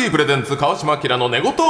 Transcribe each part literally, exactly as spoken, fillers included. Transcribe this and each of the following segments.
ティプレゼンツ川島明の寝言。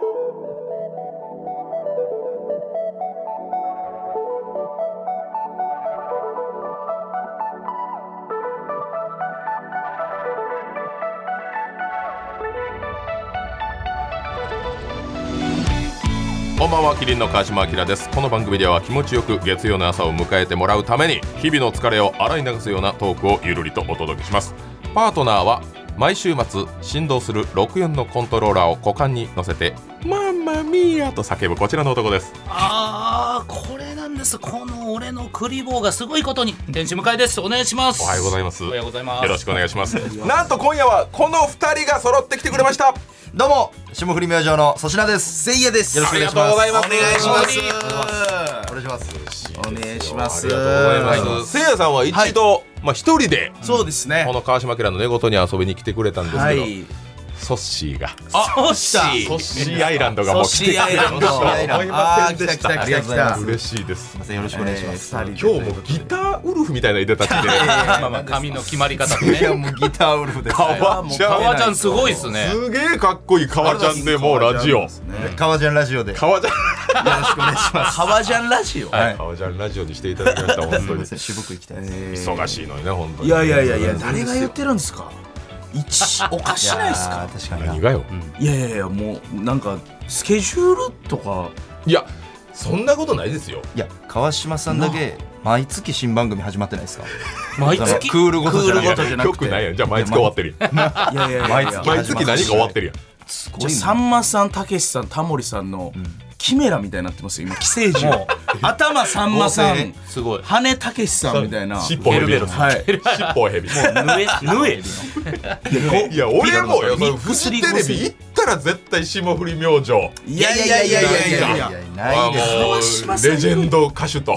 こんばんは、キリンの川島明です。この番組では気持ちよく月曜の朝を迎えてもらうために日々の疲れを洗い流すようなトークをゆるりとお届けします。パートナーは毎週末振動するろくよんのコントローラーを股間に乗せてマンマミーヤと叫ぶこちらの男です。 あー、これなんです。この俺のクリボーがすごいことに。天使向井です。お願いします。 おはようございます。 おはようございます。 よろしくお願いします。なんと今夜はこのふたりが揃ってきてくれました。 どうも、霜降り明星の粗品です。せいやです。 よろしくお願いします。お願いします。 お願いします。お願いします。 お願いします。 ありがとうございます。せいやさんは一度、はい、まあ一人でそうですね、 この川島明の寝言に遊びに来てくれたんですけど、はい、ソッシーがソッシーソッシーアイランドがもう来てくれたと思いませんでした。 ありがとうございます。 嬉しいです。 すみません、よろしくお願いします。 今日もギターウルフみたいないでたちでまあまあ髪の決まり方とね。 いやもうギターウルフです。 革ちゃん、 革ちゃんすごいっすね。 すげえかっこいい革ちゃんで、もうラジオ革ちゃんラジオで革ちゃんよろしくお願いします。 革ジャンラジオ、 はい、革ジャンラジオにしていただきました。本当に渋くいきたいです。 忙しいのにね、本当に。 いやいやいやいや、誰が言ってるんですか。一おかしないですか。 確かに何がよ、 うん、いやいやいや、もうなんかスケジュールとか。 いやそんなことないですよ。 いや、川島さんだけ毎月新番組始まってないですか。 毎月クールごとじゃなくて。 よくないやん。じゃあ毎月終わってるやん。いやいやいや、 毎月毎月何か終わってるやん。 じゃあさんまさん、たけしさん、タモリさんのキメラみたいになってますよ今。寄生獣頭さんまさん、すごい羽たけしさんみたいな。 尻尾ヘビ、 はい、 尻尾ヘビ。 もうぬえぬえいや俺もよ、フジテレビ行ったら絶対霜降り明星。 いやいやいやいやいやいや、 ないです。レジェンド歌手と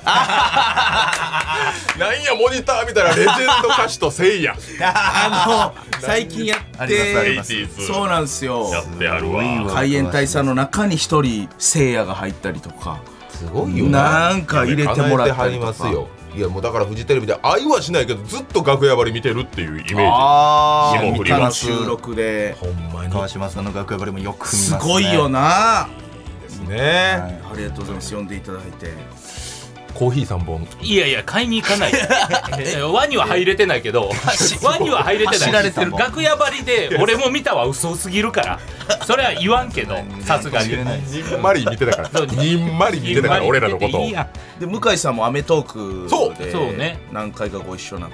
なんやモニター見たらレジェンド歌手とせいやあの最近やってそうなんですよ。 やってあるわ。 海援隊さんの中に一人せいやが入ったりとか、 すごいよなんか入れてもらったりとか。 いやもうだからフジテレビで愛はしないけどずっと楽屋張り見てるっていうイメージ。 ああ、見た収録でほんまに川島さんの楽屋張りもよく見ますね。 すごいよな。 ですね、 はい、ありがとうございます。呼んでいただいて。 コーヒーさんぼん。いやいや買いに行かない輪には入れてないけど輪には入れてない。楽屋張りで俺も見たわ。嘘すぎるからそれは言わんけど、さすがににんまり見てたからにんまり見てたから俺らのことを。 で向井さんも『アメトーク』でそうね何回かご一緒になって、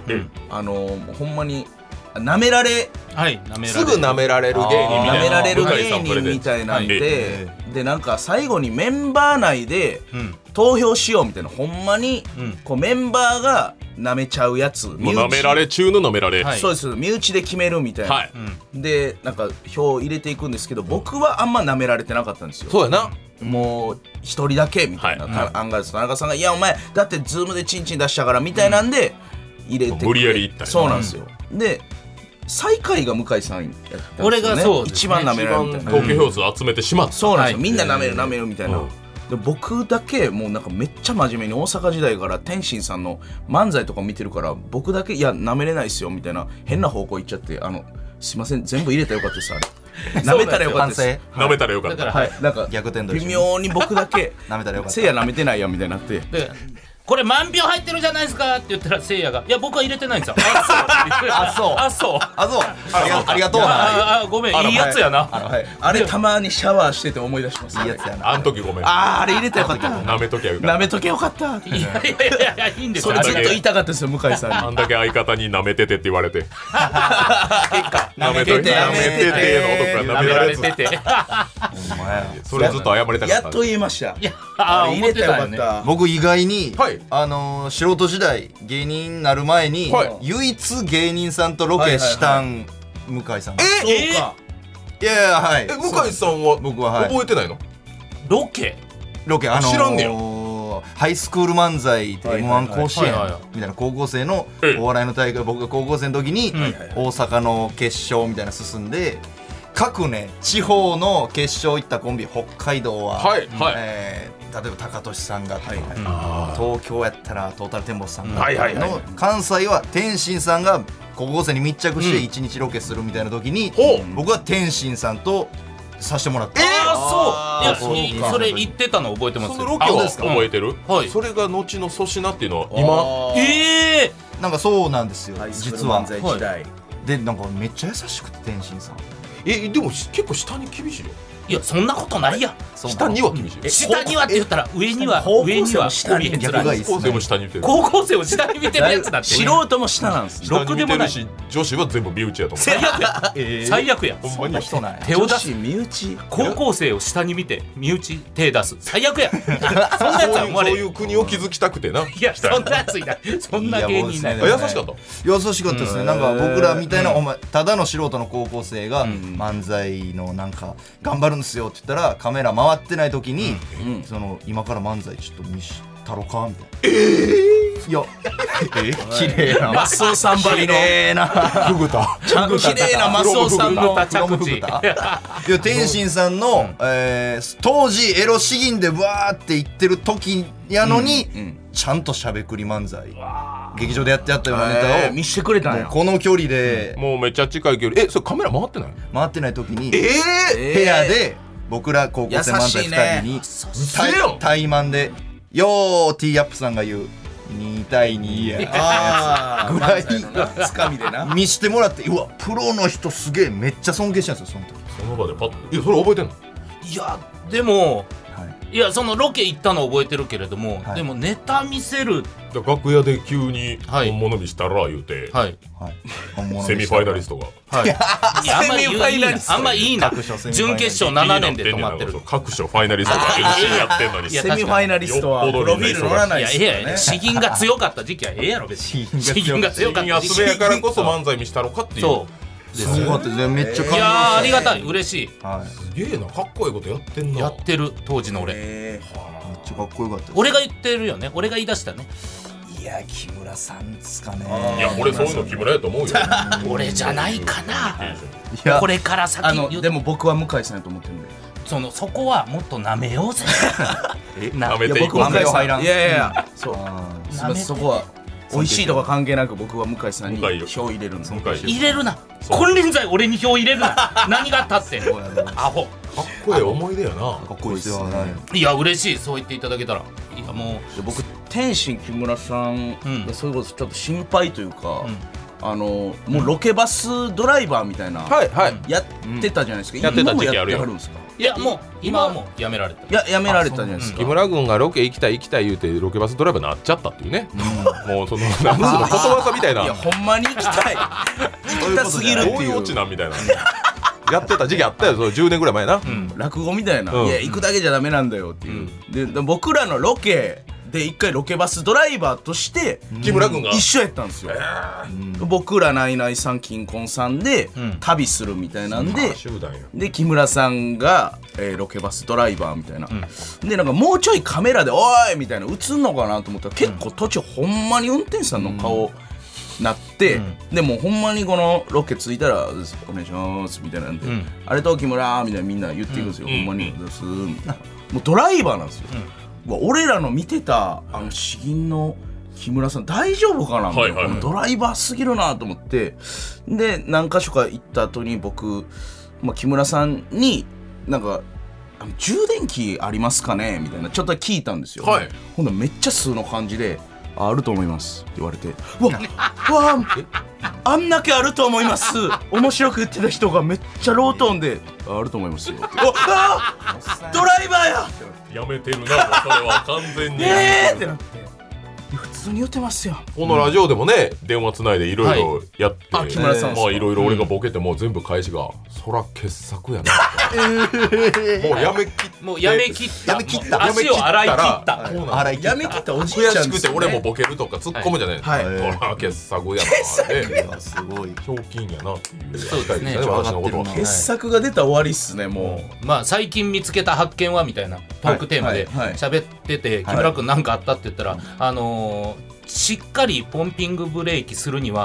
あのほんまになめられ、 すぐなめられる芸人、 なめられる芸人みたいなんで、でなんか最後にメンバー内で投票しようみたいな、ほんまにこうメンバーがなめちゃうやつ、 なめられ中のなめられ、 そうです、身内で決めるみたいな。でなんか票入れていくんですけど、僕はあんまなめられてなかったんですよ。 そうやな。 もう一人だけみたいな、アンガールズ田中さんが「いやお前だってズームでチンチン出したから」みたいなんで入れて、 無理やりいったり。 そうなんですよ。で最下位が向井さんやったんですよね。俺がそう一番なめられるみたいな。 投票票数集めてしまった。 そうなんですよ。みんななめるなめるみたいな。で僕だけもうなんかめっちゃ真面目に大阪時代から天心さんの漫才とか見てるから、僕だけいやなめれないっすよみたいな変な方向行っちゃって、あのすいません全部入れたらよかったです。あれなめたらよかったです。 なめたらよかった。 はい、なんか逆転微妙に僕だけなめたらよかった。 せいやなめてないやみたいになって。これ満票入ってるじゃないですかって言ったらせいやが「いや僕は入れてないんですよ」あそうあそうあそうありがとうな。 あごめん、いいやつやな。あれたまにシャワーしてて思い出します。 いいやつやな。 あん時ごめん。 ああれ入れてよかった。 なめとけよかった。 なめとけよかった。いやいやいやいやいいんですよ。それずっと言いたかったですよ向井さんに。 あんだけ相方になめててって言われて。 なめててなめてての男がなめられてて。それずっと謝りたかった。 やっと言いました。いや入れてよかった。僕意外にあの素人時代芸人になる前に唯一芸人さんとロケしたん向井さん。 えそうか。 いやいや、はい。 え向井さんは僕は覚えてないの？ ロケロケあの知らんねや。 ハイスクール漫才って エムワン 甲子園みたいな高校生のお笑いの大会、僕が高校生の時に大阪の決勝みたいな進んで、 各ね地方の決勝行ったコンビ、北海道は、 はいはいえー例えば高俊さんが、はいうん東京やったらトータルテンボスさんが、 はいはいはいの関西は天心さんが高校生に密着していちにちロケするみたいな時に、 ほう僕は天心さんとさせてもらって、 あそういそうやそれ言ってたの覚えてますよ。 そのロケはあそうですか覚えてる、 はいそれが後の粗品っていうのは今ええなんかそうなんですよ、実は。 漫才時代でなんかめっちゃ優しくて天心さん、 えでも結構下に厳しいよ。 いやそんなことないやん。 下には厳しいよ。 下にはって言ったら上には高校生上にはも下に見えづらい逆がいいっす高校生も下に見てる。 高校生を下に見てるやつだって素人も下なんですよ。 下にろくでもない見てるし女子は全部身内やと思う。 最悪や最悪やほんまそんにな人なんや。 手を出す女子身内高校生を下に見て身内手出す最悪やそんなやつは思われる。 そういう国を築きたくてな。 いやそんなやついないそんな芸人いないいやあ優しかった。 優しかったですね。なんか僕らみたいな、お前ただの素人の高校生がん漫才のなんか頑張るんですよって言ったら、カメラ回ってない時に、 うんその今から漫才ちょっと見したろかみたいな。えー、いやえ綺麗なマスオさんばりの綺麗なフグタ。 ちゃんと綺麗なマスオさんのまた着地いや天心さんの、えー当時エロ詩吟でわーって言ってる時やのに、 うんうんちゃんとしゃべくり漫才劇場でやってやったようなネえタを、 ー見してくれたんや。 もうこの距離でもうめっちゃ近い距離。えそれカメラ回ってない？ 回ってない時にええー部屋で僕ら高校生漫才ふたりにせえよ対マンで「よーティーアップさんが言うに対にや」 あーぐらい漫才のなつかみでな。 見してもらって、うわプロの人すげえめっちゃ尊敬したんですよその時。 その場でパッと。えそれ覚えてんの？ いやでもはいいやそのロケ行ったの覚えてるけれども、 はいでもネタ見せるだから楽屋で急にはい本物見したら言うて、 はいはい本物セミファイナリストトがはいいやあんまり言うセミファイナリストあんまいいな各所セミファイナリスト準決勝ななねんで止まってる各所ファイナリストが エムシー やってんのに。 いやセミファイナリストはプロフィール乗らないいやですよねええやん。詩吟が強かった時期はええやろ別に詩吟が強かった時期集めやからこそ漫才見したろかっていう。 そうですすごかったですね。めっちゃ感動した。 いやーありがたい嬉しはい。 すげえな、かっこいいことやってんな。 いやってる当時の俺えめっちゃかっこよかったです。 俺が言ってるよね俺が言い出したねいや木村さんですかね。 いや俺そういうの木村やと思うよ。 俺じゃないかないやこれからー先あの言うでも僕は向井さんやと思ってるんで。 そのそこはもっと舐めようぜな舐めていこう僕も向井さ入らんんいやいやいやそうあすみませんそこは美味しいとか関係なく僕は向井さんに向井よ票入れるんです。 向井入れるなそう金輪際俺に票入れるな何があったってそうやなアホかっこいい思い出やな。 かっこいいですよね。 いや嬉しいそう言っていただけたらいやもうで僕天心木村さんうんがそれこそちょっと心配というか、 うんあのもうロケバスドライバーみたいな、 はいはい。 やってたじゃないですか、 やってた時期あるよ今もやってはるんですか？ いやもう今はもうやめられたいややめられたじゃないですか。 木村君がロケ行きたい行きたい言うてロケバスドライバーになっちゃったっていうね。もうそのなんつうのことわざみたいな。 いやほんまに行きたい行きたすぎるってどういいううオチなんみたいな。やってた時期あったよ、そうじゅうねんぐらい前な。 落語みたいな、 うんいや行くだけじゃダメなんだよっていう、でで僕らのロケで一回ロケバスドライバーとして木村君が一緒やったんですよ、僕らナイナイさん金婚さんでん旅するみたいなんで、 集団や。 で木村さんが、えーロケバスドライバーみたいな、でなんかもうちょいカメラで「おい!」みたいな映んのかなと思ったら結構途中ほんまに運転手さんの顔なって、でもうほんまにこのロケ着いたら「お願いします」みたいなんで「 んあれと木村」みたいなみんな言っていくんですよ、 うんほんまに「です」みたいなもうドライバーなんですよ、うわ俺らの見てたあの詩吟の木村さん大丈夫かなみたいな、 はいはいはいドライバーすぎるなと思ってで何か所か行った後に僕、まあ、木村さんになんかあの充電器ありますかねみたいなちょっと聞いたんですよ、 はいほんならめっちゃ素の感じでああると思いますって言われてうわうわあんだけあると思います面白く言ってた人がめっちゃロートーンでああると思いますよってうわあドライバーややめてるな、もうそれは完全に。 えーってなっていや普通に言ってますよこのラジオでもね、電話つないでいろいろやって、 あ木村さんですかまあいろいろ俺がボケても全部返しが、そら傑作やな。もうやめきってもうやめきったやめきった足を洗い切ったこうなんだ洗い切ったやめきったおじい悔ちゃんですよ、ね、 しくて俺もボケるとか突っ込むじゃないですか。 はいほら傑作やな。ねいやすごい。 ひょうきんやなっていう。 そうですね私のことは。 傑作が出たら終わりっすねもうまあ最近見つけた発見はみたいなトークテーマではいはい喋ってて木村君何かあったって言ったらあのーしっかりポンピングブレーキするには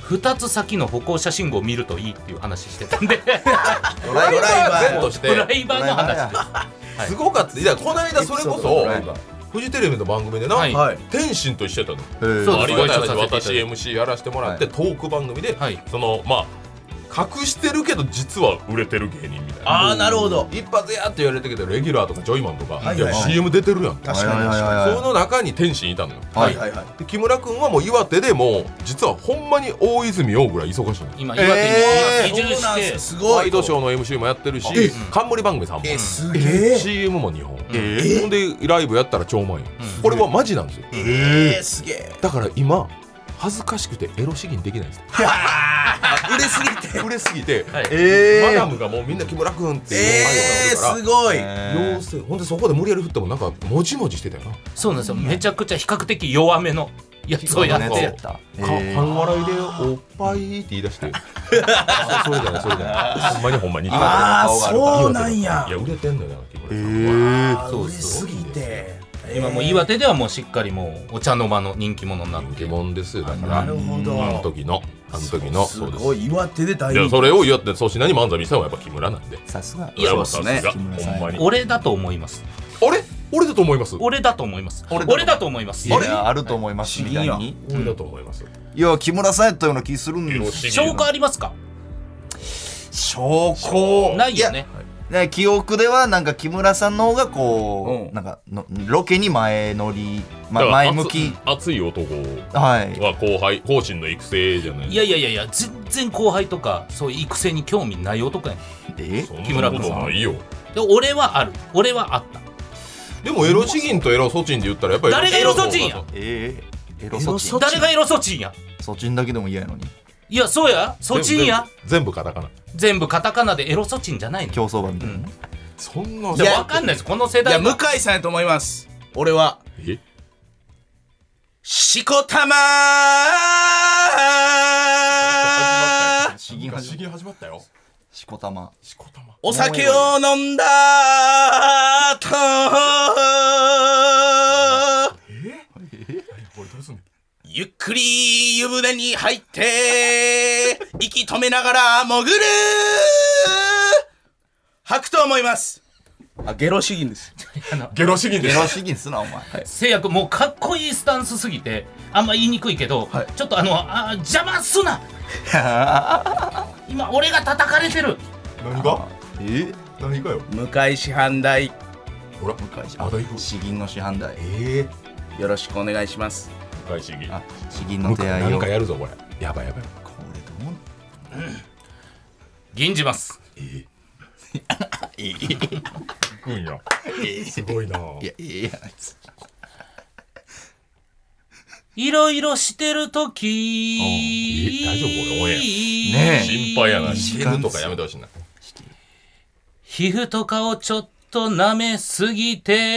ふたつ先の歩行者信号を見るといいっていう話してたんでドライバーとしてドライバーの話はい、すごかった。いやこの間それこそフジテレビの番組でな、はい、天心と一緒やったの。そうありがたい話、私 エムシー やらせてもらって、はい、トーク番組で、はい、そのまあ隠してるけど実は売れてる芸人みたいな。 ああなるほど。 一発やって言われてきてレギュラーとかジョイマンとか、はいはいはい、いや シーエム 出てるやん。 確かに確かに。その中に天心いたのよ。 はいはいはい。 で木村君はもう岩手でもう実はほんまに大泉洋ぐらい忙しいの。 今岩手に移住して、 すごい。 ワイドショーの エムシー もやってるし、冠番組さんぼん、 えすげえ。 シーエム もにほん。ほんでライブやったら超満員。これはマジなんですよ。 ええすげえ。 だから今恥ずかしくてエロ詩吟できないんですよ。 売れすぎて売れすぎて、 はいえー、 マダムがもうみんな木村君っていうえー、すごい、 えー、ほんでそこで無理やり振ってもなんかもじもじしてたよな。 そうなんですよ、めちゃくちゃ比較的弱めのやつをやってやった、 えー、半笑いでおっぱいって言い出してあそれじゃないそれじゃないほんまにほんまにああそうなんや。 いや売れてんのよな木村さんは、 えー、そう売れすぎて今もう岩手ではもうしっかりもうお茶の間の人気者になって人気者ですよ。だからなるほどあの時のあの時のすごい岩手で大人気。 いやそれを言って粗品に漫才見せたのはやっぱ木村なんで。 さすがいやさすがほんまに俺だと思います。 あれ俺だと思います。 俺だと思います俺だと思います。 いやあると思いますみたいに俺だと思います。 いや木村さんやったような気するんです。 証拠ありますか。 証拠ないよね。 記憶ではなんか木村さんの方がこう、うん、なんかのロケに前乗り、ま、前向き熱い男は後輩後進の育成じゃない。 いやいやいやいや全然後輩とかそういう育成に興味ない男やん。 え木村君さんないよ。 で俺はある俺はあった。 でもエロ詩吟とエロソチンで言ったらやっぱり誰がエロソチンや。 えー、エロソチン誰がエロソチンや。 ソチンだけでも嫌やのに。 いやそうやソチンや全部カタカナ全部カタカナでエロソチンじゃないの。 競走馬みたいな、うん、 そんな。 いやわかんないですこの世代。 いや向井さんやと思います。俺はえしこたまー詩吟始まったよ。 しこたましこたまお酒を飲んだとゆっくり湯船に入って息止めながら潜る吐くと思います。あゲロ詩吟です。 ゲロ詩吟です。 ゲロ詩吟すなお前。 せいやくんもうかっこいいスタンスすぎてあんま言いにくいけど、はい、ちょっとあのあ邪魔すな今俺が叩かれてる。 何がえ何がよ。 向井師範代。 ほら向井師範代詩吟の師範代。 えー、よろしくお願いします。 向井詩吟。 あ詩吟の手合いをなんかやるぞこれ。やばいやばい。 これどう、うん、 吟じます。 えーいいんやすごいな。 いやいいやあいついろいろしてるとき大丈夫これオンエアねえ心配やな。してるとかやめてほしいな。 皮膚とかをちょっと舐めすぎ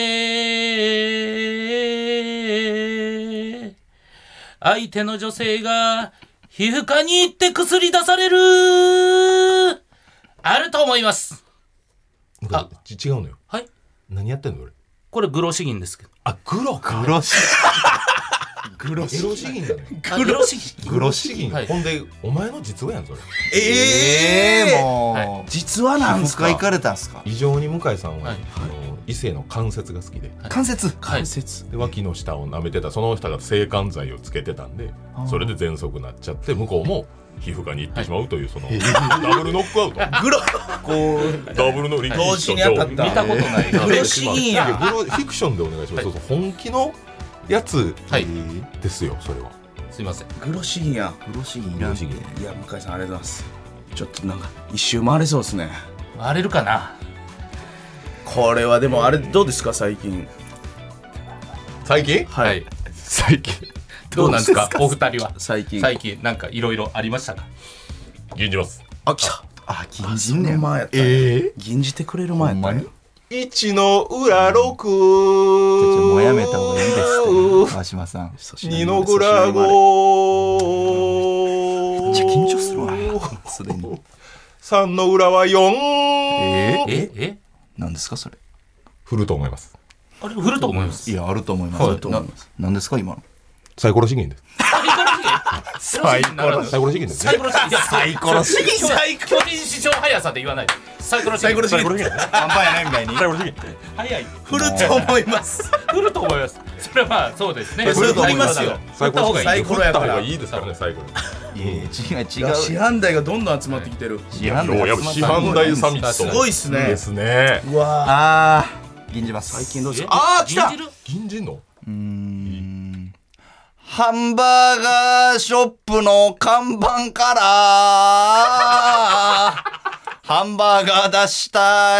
て相手の女性が皮膚科に行って薬出されるあると思います。 あ違うのよ。 はい何やってんの俺。 これグロ詩吟ですけど。 あグロか。 グロ詩グロ詩吟だね。 グロ詩吟グロ詩吟。ほんでお前の実話やんそれ。 ええもう、 はい、 実話なんですか。 行かれたんすか。 異常に向井さんは、はい、あの異性の関節が好きで、 はい、関節関節で脇の下を舐めてたその人が制汗剤をつけてたんでそれで喘息になっちゃって向こうも皮膚科に行ってしまうというそのダブルノックアウトグロこうダブルの力同時に当たった見たことないグロシーンやグロフィクションでお願いします。そうそう本気のやつですよそれは。 すいませんグロシーンやグロシーンいらん。いや向井さんありがとうございます。ちょっとなんか一周回れそうですね。 回れるかな。 これはでもあれどうですか最近。 最近はい最近どうなんですかお二人は。 最近最近なんかいろいろありましたか。 吟じます。 あ来た。 あ吟じんねん。 前やった。 えー、 吟じてくれる前やったね。 いちの裏ろくもうやめた方がいいですって川島さん。 にのグラゴめっちゃ緊張するわすでに。 さんの裏はよん。 えー、ええ何ですかそれ。 振ると思います。 あれ振ると思います。 いやあると思います。 あると思います。 何ですか今の。 サイコロ資源です。 サイコロ資源サイコロサイコロ資金ですね。 サイコロ資金。 サイコロ資金。 サイ巨人師匠速さで言わないで。サイコロ資金。 サイコロ資金パンパンやないみたいに。 サイコロ資金。 早い。 振ると思います振ると思います。それはまあそうですね。 振ると思いますよ。 サイコロ資金。 サイコロやから振った方がいいですからね、サイコロ。 いやいや違う違う。 市販代がどんどん集まってきてる。 市販代いや市販代サミット。 すごいっすね。 ですね。 うわああ銀じます。 最近どうですか。ああ来た。 銀じんの？ うーんハンバーガーショップの看板からハンバーガー出した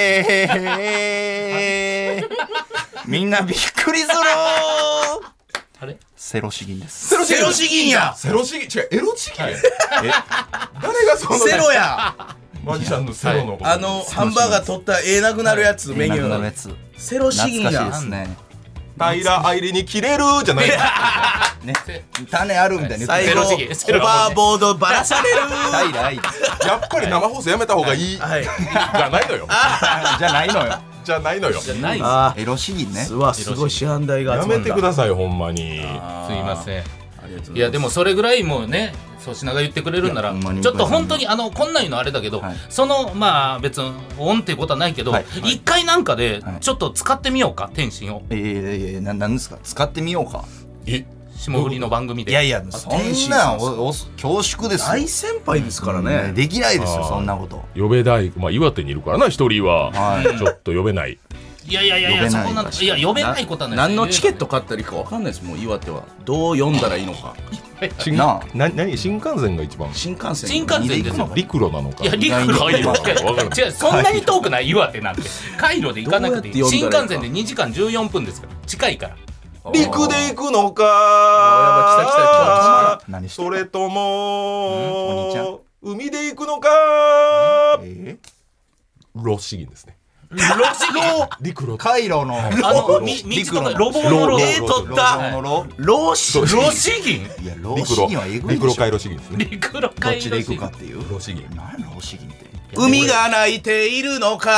いみんなびっくりするあれセロ詩吟です。 セロセロ資金や。 セロ資金違うエロ資金。 え誰がそのセロや。 マジシャンのセロのことあのハンバーガー取ったらええなくなるやつメニューのなくなるやつセロ資金や懐かしいで。すね。 平愛理に切れるじゃない。 ね種あるみたいに言って最後ホバーボードばらされる。 平愛理やっぱり生放送やめた方がいいじはい。 ゃないのよ。 じゃないのよ。 じゃないのよ。 じゃないです。 あエロ詩吟ね。 うわすごい市販代がや集まった。 めてくださいほんまに。 すいません。 ありがとうございますいやでもそれぐらいもうね粗品が言ってくれるんならいやほんまにちょっと本当にあのこんなん言うのあれだけど、 はいそのまあ別にオンっていうことはないけどはい一、回なんかではいちょっと使ってみようか天心をええええななんですか使ってみようか。 え霜降りの番組で。 いやいやそんなんおお恐縮ですよ。 大先輩ですからね。 できないですよあーそんなこと。 呼べない、まあ、岩手にいるからな一人は、 はいちょっと呼べない。 いやいやいやい呼べないやそこなんいや呼べないことはない。 何のチケット買ったらいいかわかんないですもう岩手は。どう読んだらいいのか。 新なあな何新幹線が一番新幹線。 新幹線ですよ。 陸路なのか。 いや陸路海路なのか分からない違うそんなに遠くない岩手なんて海路で行かなくていい。 どうやって呼んだらいいか新幹線でにじかんじゅうよんぷんですから近いから。 陸で行くのかあーやばい来た来た来た何してそれとお兄ちゃんも海で行くのかえロシギンですね。 ロシロ陸路カイロのあのみ道とかロボのロえー取ったロロローシロシギンいやロ陸シギンはえ路ぐいでしょ。 陸路回路資金ですね。 陸路どっ回ちで行くか路っていう。 ロシギン。 何やロシギンって。 海が泣いているのか。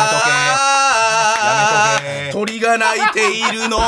やめとけやめとけ鳥が鳴いているの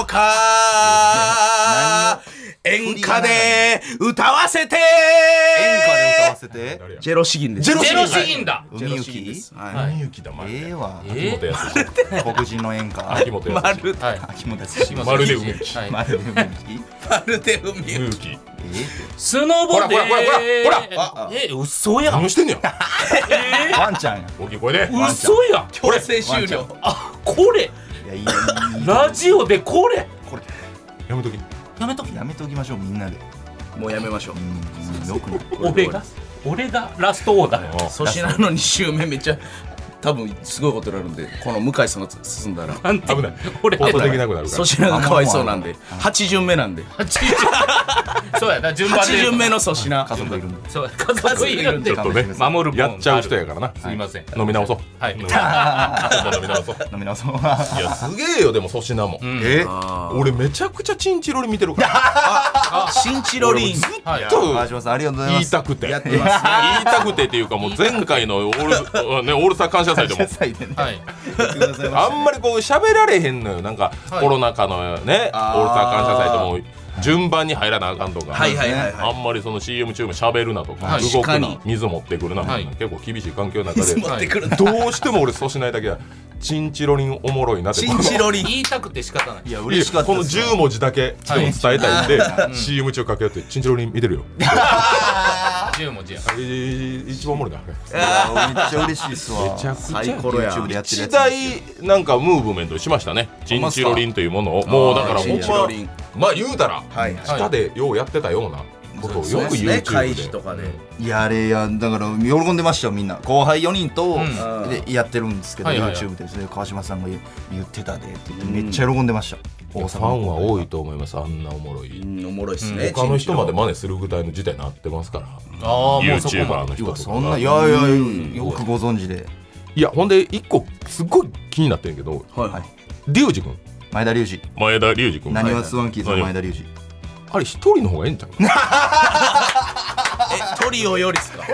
か。演歌で歌わせて。 演歌で歌わせて。 誰やジェロ詩吟です。 ジェロゼロシギンだ。 海行き。 はい。 何雪だまるでええわ。 秋元康。 黒人の演歌。 秋元康。 まるはい。 秋元康。 まるで海行き。 はいまるで海行き。 まるで海。 海行き。 えスノボでほらほらほらほらえ嘘やん何してんねや。 えワンちゃんや。 大きい声で。 嘘やん強制終了。 あこれいやいいよいいよラジオでこれやめとき。 やめときやめときましょうみんなで。 もうやめましょう。 うんよくない。 俺が俺がラストオーダー粗品のに週目めっちゃ多分すごいことになるんで、この向井さんが進んだらなんて危ない。 俺放送できなくなるから粗。品がかわいそうなんではち巡目なんではちそうやな順番はでち巡目の粗品家族いるんで。 そう家族いるんでちょっとね守るもんやっちゃう人やからな。 すいません飲み直そう。 はい飲み飲み直そう。 飲み直そう。 いやすげえよでも粗品も。 うんえ俺めちゃくちゃチンチロリ見てるから。 新チロリンはいずっと川島さんありがとうございます。 言いたくて。 やってますね。 言いたくてっていうかもう前回のオールねオールスター感謝祭でも。 祭でね。 はいあんまりこう喋られへんのよなんか、 はいコロナ禍のねオあーールスター感謝祭でも順番に入らなあかんとか、 はいはいはいはい。 あんまりその シーエム 中も喋るなとか、 はい動くな確かに水持ってくるな、 はい結構厳しい環境の中で持ってくるな。 どうしても俺粗品だけはチンチロリンおもろいなって新チロリン。 言いたくて仕方ないいやいや嬉しかったこのですよ。 じゅう文字だけでも伝えたいんで、シーエム 中駆け寄ってチンチロリン見てるよじゅうもじやあれ一番おもろいなあれいやめっちゃ嬉しいっすわ。 めちゃくちゃサイコロや。 YouTube でやってるや一つですよ。 大なんかムーブメントしましたねチンチロリンというものをもうだからほチンんチロリン。 ままあ言うたらはいはい。 下でようやってたようなことをよくそうですね。開 YouTube 示とでかで。 いやあれやだから喜んでましたよみんな後輩よにんとうんでやってるんですけどはいはいはい YouTube でそれで川島さんが言言ってたでって言ってめっちゃ喜んでました。 ファンは多いと思いますあんなおもろいうんおもろいっすね。 他の人まで真似するぐらいの事態になってますからああもうそこ YouTuber までの人とかいやそんないがやいやよくご存知でいやほんで一個すっごい気になってんけどはいはい。 リュウジ君前田隆二前田龍二君なにわスワンキーズの前田隆二あれ一人の方がええんちゃうえトリオよりっすか。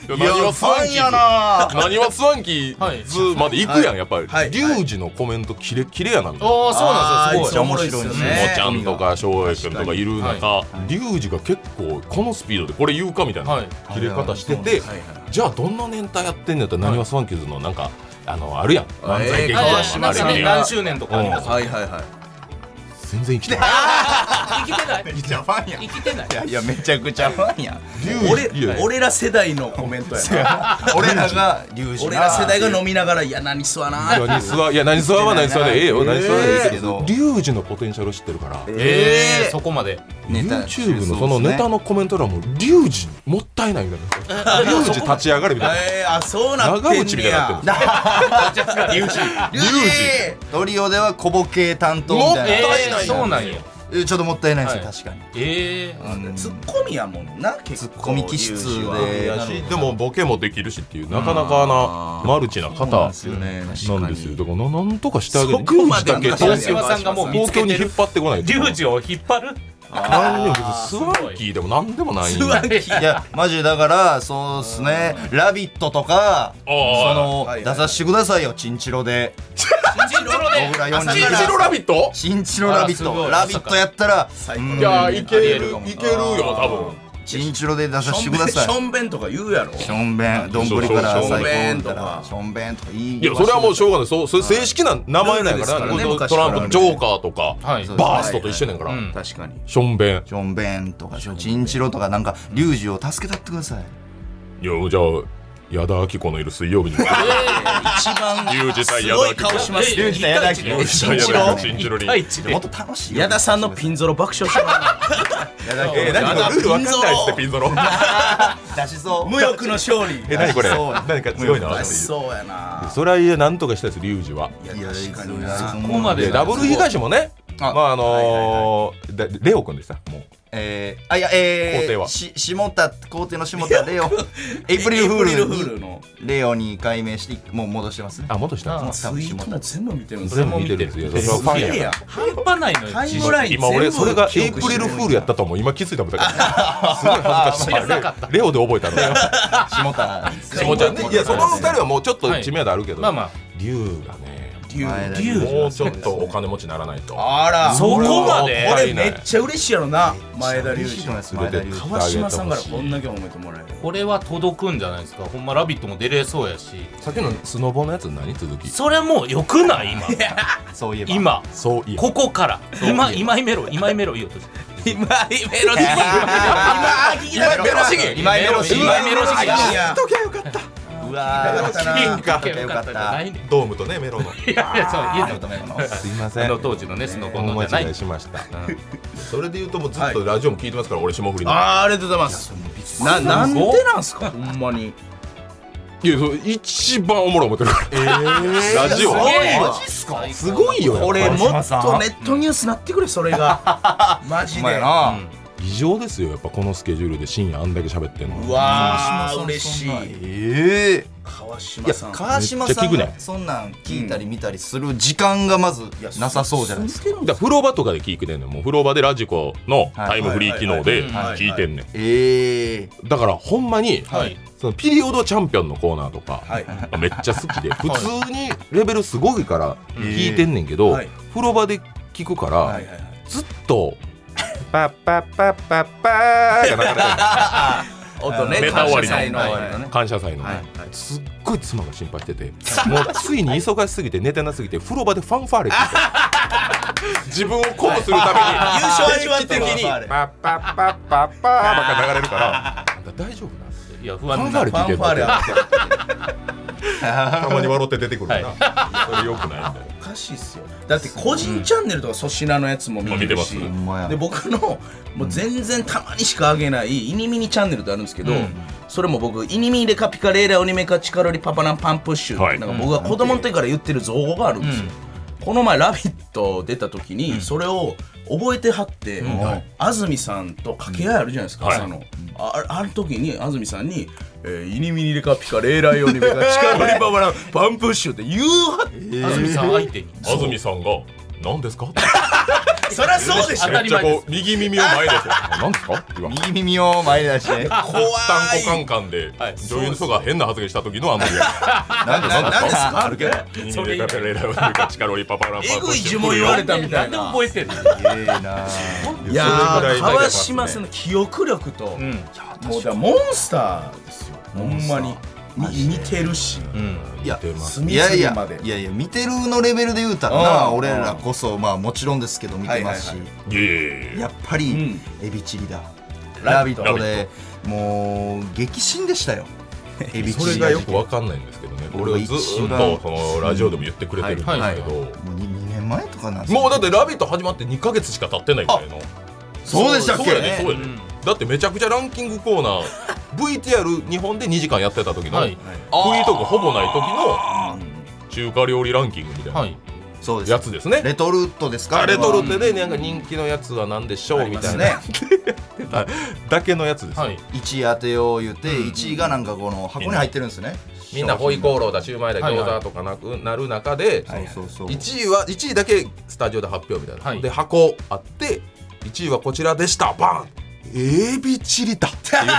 何はスワンキーズ何はスワンキーズまで行くやんやっぱりリュウジのコメントキレキレやなみたいな。 ああそうなんですよ。すごい面白いですよね。 もちゃんとか翔英君とかいる中リュウジが結構このスピードでこれ言うかみたいな切れ方してて、じゃあどんな年代やってんねやったら何はスワンキーズのなんかあのあるやん漫才劇あ場あ何周年とかあります。 はいはいはい。 全然生きてない。 生きてない。 めっちゃファンやん。 生きてない。 いやいやめちゃくちゃファンやん。 俺俺ら世代のコメントやな。 俺らがリュウジ俺ら世代が飲みながらいや何すわな。 何すわいや何すわは何すわでええよ何すわでええけどリュウジのポテンシャル知ってるから。 ええそこまで。 YouTube のそのネタのコメント欄もリュウジもったいないみたいな。リュウジ立ち上がるみたいな。 えー、あそうなってんねや。 長渕みたいになってる。 リュウジ。 リュウジ。 トリオでは小ボケ担当みたいな。 もったいない。そうなんや。 ちょっともったいないですよ確かに。 ええツッコミやもんな結構。 ツッコミ気質でやしでもボケもできるしっていうなかなかなマルチな方なんですよ。だからなんとかしてあげる。リュウジだけ東京に引っ張ってこないと。 リュウジを引っ張る。 何でもスワンキーでも何でもない。 スワンキー。 いやマジだからそうっすね「ラビット!」とかその出させてくださいよチンチロで。 チンチロで僕らよんじゅうチンチロラビットチンチロラビットラビットやったらいやいけるいけるよ多分。 チンチロで出させてください。 ションベンとか言うやろ。 ションベン丼からションベンとかションベンとかいい。 いやそれはもうしょうがない。そうそれ正式な名前なんやからな。トランプのジョーカーとかバーストと一緒なんやから。 確かにションベンションベンとかチンチロとかなんかリュウジを助けたってください。 いやじゃあ矢田亜希子のいる水曜日に一番リュウジ対すごい矢田亜希子。 顔します。 リュウジ対矢田亜希子。 リュウジ対矢田亜希子チンチロリン。 もっと楽しい。 矢田さんのピンゾロ爆笑してる。 え何これルール分かんないっすってピンゾロ。 出しそう。 無欲の勝利。 え何これ何か強いな。 出しそうやな。 それはいやなんとかしたやつリュウジは。 いや確かにそこまでダブル東もね。まああのレオ君でしたもう。 えー、あいやえー、 皇帝はし下田皇帝の下田レオエイプリルフールにのレオに改名してもう戻してますね。 あ戻したツイートも全部見てるんです全部見てるんですよ。それはファンや半端ないのよ。 タイムライン今俺それがエイプリルフールやったと思う。今気づいたもんだからすごい恥ずかしい。レオで覚えたの下田下田ね。いやその二人はもうちょっと知名度あるけどまあまあリュウがねリュウもうちょっとお金持ちにならないと。 あらそこまでこれめっちゃ嬉しいやろな。前田隆二前田隆二川島さんからこんだけ褒めてもらえる。 これは届くんじゃないですか。ほんまラビットも出れそうやし。 さっきのスノボのやつ何続き。 それはもうよくない今。 そういえば今そういえばここから今今井メロ今井メロ言おうとして。 今井メロシギ。今井メロシギ。 今井メロシギ。 今井メロシギ。 ときゃよかった。うわーシギかよかったドームとねメロの。 いやいやそう言えたことない。 すいません。 あの当時のねスノボお間のじゃない違いしました。それで言うともうずっとラジオも聞いてますから俺霜降りの。 ああありがとうございます。ななんでなんすかほんまに。 いやそう一番おもろい思ってるからラジオマジっすか。 すごいよ。 これもっとネットニュースなってくれそれがマジで。 異常ですよやっぱこのスケジュールで深夜あんだけ喋ってんの。 うわー嬉しい。 ええ川島さん。 川島さんがそんなん聞いたり見たりする時間がまずなさそうじゃないですか。 だから風呂場とかで聞いてんねん。もう風呂場でラジコのタイムフリー機能で聞いてんねん。 ええだからほんまにそのピリオドチャンピオンのコーナーとかめっちゃ好きで普通にレベルすごいから聞いてんねんけど風呂場で聞くからずっとパッパッパッパッパーが流れてる音ね。ネタ終わりの感謝祭のすっごい妻が心配しててもうついに忙しすぎて寝てなすぎて風呂場でファンファーレって自分を鼓舞するために優勝味わってる定期的にパッパッパッパッパーばっか流れるから大丈夫なんですいやファンファーレ聞いてるのたまに笑って出てくるからそれよくないんだよ。 おかしいっすよ。だって個人チャンネルとか粗品のやつも見てるし、で僕のもう全然たまにしか上げないイニミニチャンネルってあるんですけど、それも僕イニミニレカピカレーラオニメカチカロリパパナンパンプッシュってなんか僕が子供の時から言ってる造語があるんですよ。この前「ラビット!」出た時にそれを覚えてはって安住さんと掛け合いあるじゃないですか。朝のああの時に安住さんに「えー、イニミニレカピカレーライオニメカチカロリパパナンパンプッシュ」って言うはって安住さん相手に安住さんが「何ですか?」ってそりゃそうでしょ。 めっちゃこう右耳を前に出して何ですか右耳を前に出して怖い。 単語カンカンで女優の人が変な発言した時のあのリアクションなんで何ですか。 あるけど耳でペペレラウルカチカロリパパラパえぐい呪文言われたみたいな。 覚えてる。 ええな。 いやー、川島さんの記憶力と、もうだモンスターですよ。ほんまに見てるし。 いや隅いやいや 々まで。 いやいや見てるのレベルで言うたらな、俺らこそまあもちろんですけど見てますし、 いやいやいややっぱりエビチリだ。ラビットでもう激震でしたよ。エビチリそれがよくわかんないんですけどね。俺はずっとそのラジオでも言ってくれてるんですけど、 もうにねんまえとかなんですもうだってラビット始まってにかげつしか経ってないぐらいの。 そうでしたっけ。 そうやね、そうやね。だってめちゃくちゃランキングコーナー ブイティーアール 日本でにじかんやってた時のフリートークほぼない時の中華料理ランキングみたいなやつですね。 レトルトですか。 レトルトでなんか人気のやつは何でしょうみたいなだけのやつです。 いちい当てよう言っていちいがなんかこの箱に入ってるんですね。 みんなホイコーローだシューマイだ餃子とかなくなる中でいちいはいちいだけスタジオで発表みたいなで箱あっていちいはこちらでしたバンエビチリだっていうのが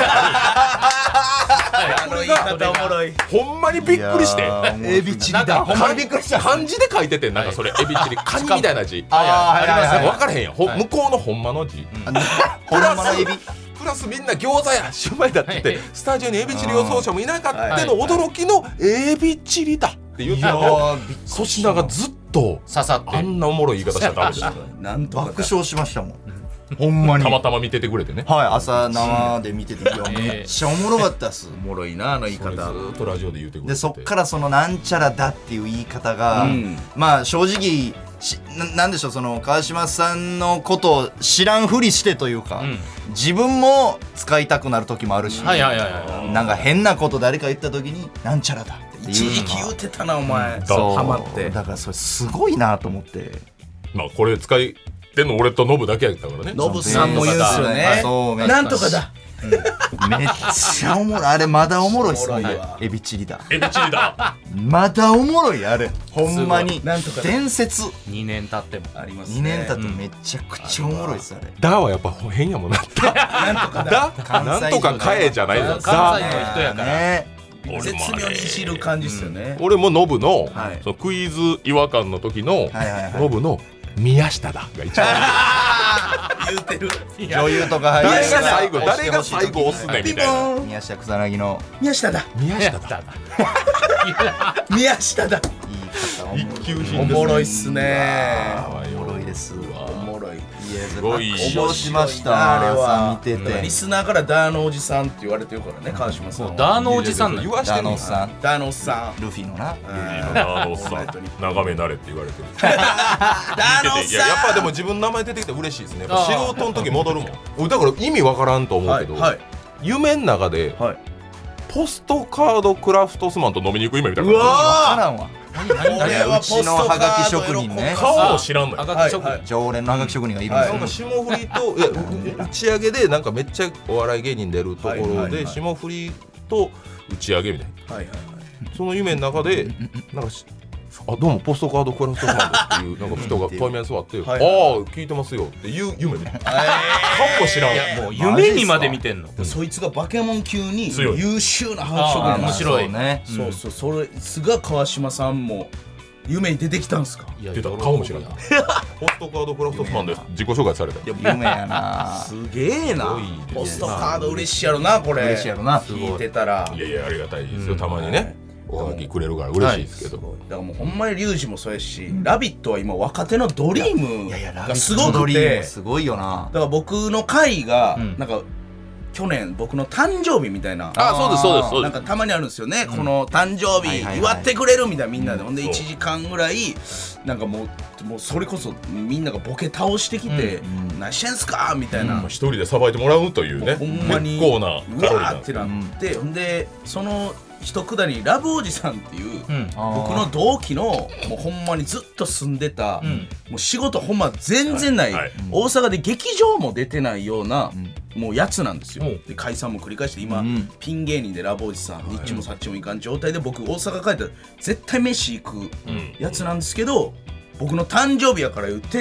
あの言い方おもろい。 ほんまにびっくりしてエビチリだ。ほんまにびっくりした。 漢字で書いててなんかそれエビチリカニみたいな字あありますね。 分からへんやん向こうのほんまの字ほんまのエビプラスみんな餃子やシューマイだって言ってスタジオにエビチリ予想者もいなかったの驚きのエビチリだって言ったの粗品がずっと刺さってあんなおもろい言い方したらダメですなんとか爆笑しましたもん。ほんまにたまたま見ててくれてね。 はい、朝生で見ててめっちゃおもろかったっす。 おもろいなあの言い方。 ずっとラジオで言うてくれてでそっからそのなんちゃらだっていう言い方がまあ正直し な, なんでしょうその川島さんのことを知らんふりしてというか、うん、自分も使いたくなる時もあるし、なんか変なこと誰か言った時になんちゃらだって一時期言うてたなお前。 そうハマってだからそれすごいなと思って。 まあこれ使いでんの俺とノブだけやったからね。 ノブさんも言うんすよね。なんとかだ。 めっちゃおもろい。あれまだおもろいっすね。エビチリだ。 エビチリだ。 まだおもろいあれ。ほんまに伝説。 にねん経ってもありますね。 にねん経ってめちゃくちゃおもろいっすあれ。 だはやっぱ変やもんな。 なんとかだ。 なんとかかえじゃないの。 関西の人やからね。 絶妙にいじる感じっすよね。 俺もノブのそのクイズ違和感の時のノブの宮下だが一番言うてる。 女優とか誰が最後誰が最後押すねみたいな。 宮下草薙の宮下だ。 宮下だ。 宮下だ。 一級品おもろいっすね。 おもろいです。 おもろい。 すごい面白しましたあれは。見ててリスナーからダーのおじさんって言われてるからね川島さん。 ダーのおじさん言わしてるのさん。 ダーのおっさん。 ルフィのな。 ダーのおっさん。眺め慣れって言われてる。 ダーのおっさん。 いややっぱでも自分の名前出てきたら嬉しいですね。素人の時戻るもん。だから意味わからんと思うけど夢の中でポストカードクラフトスマンと飲みに行く夢みたいな。 うわ俺はうちのハガキ職人ね。 顔も知らんのよ。 常連のハガキ職人がいるんですよ。 なんか霜降りと打ち上げでなんかめっちゃお笑い芸人出るところで霜降りと打ち上げみたいな。その夢の中でなんかあどうもポストカードクラフトスマンですっていうなんか人が対面座ってああ聞いてますよっていう夢みたいな。顔も知らん。 いやもう夢にまで見てんの。 そいつがバケモン級に優秀なハガキ職人。 面白いね。 そうそうそれすが川島さんも夢に出てきたんすか。 出た顔も知らん。ポストカードクラフトスマンです自己紹介された。 夢やな。 すげえな。ポストカード嬉しいやろなこれ。 嬉しいやろな。 聞いてたら。 いやいやありがたいですよたまにね。おはがきくれるから嬉しいですけど。 だからもうほんまにリュウジもそうやし、ラビットは今若手のドリームがすごくて、 すごいよな。 だから僕の会がなんか去年僕の誕生日みたいな。 あそうですそうですそうです。 なんかたまにあるんですよね。この誕生日祝ってくれるみたいなみんなでほんでいちじかんぐらいなんかもうもうそれこそみんながボケ倒してきて何してんすかみたいな。 一人でさばいてもらうというね。 ほんまに結構なうわーってなってほんでその一くだりラブおじさんっていう、うん、僕の同期のもうほんまにずっと住んでた、うん、もう仕事ほんま全然ない、はいはい、大阪で劇場も出てないような、うん、もうやつなんですよ、うん、で解散も繰り返して今、うん、ピン芸人でラブおじさんニッチもサッチもいかん状態で僕大阪帰ったら絶対飯行くやつなんですけど、僕の誕生日やから言って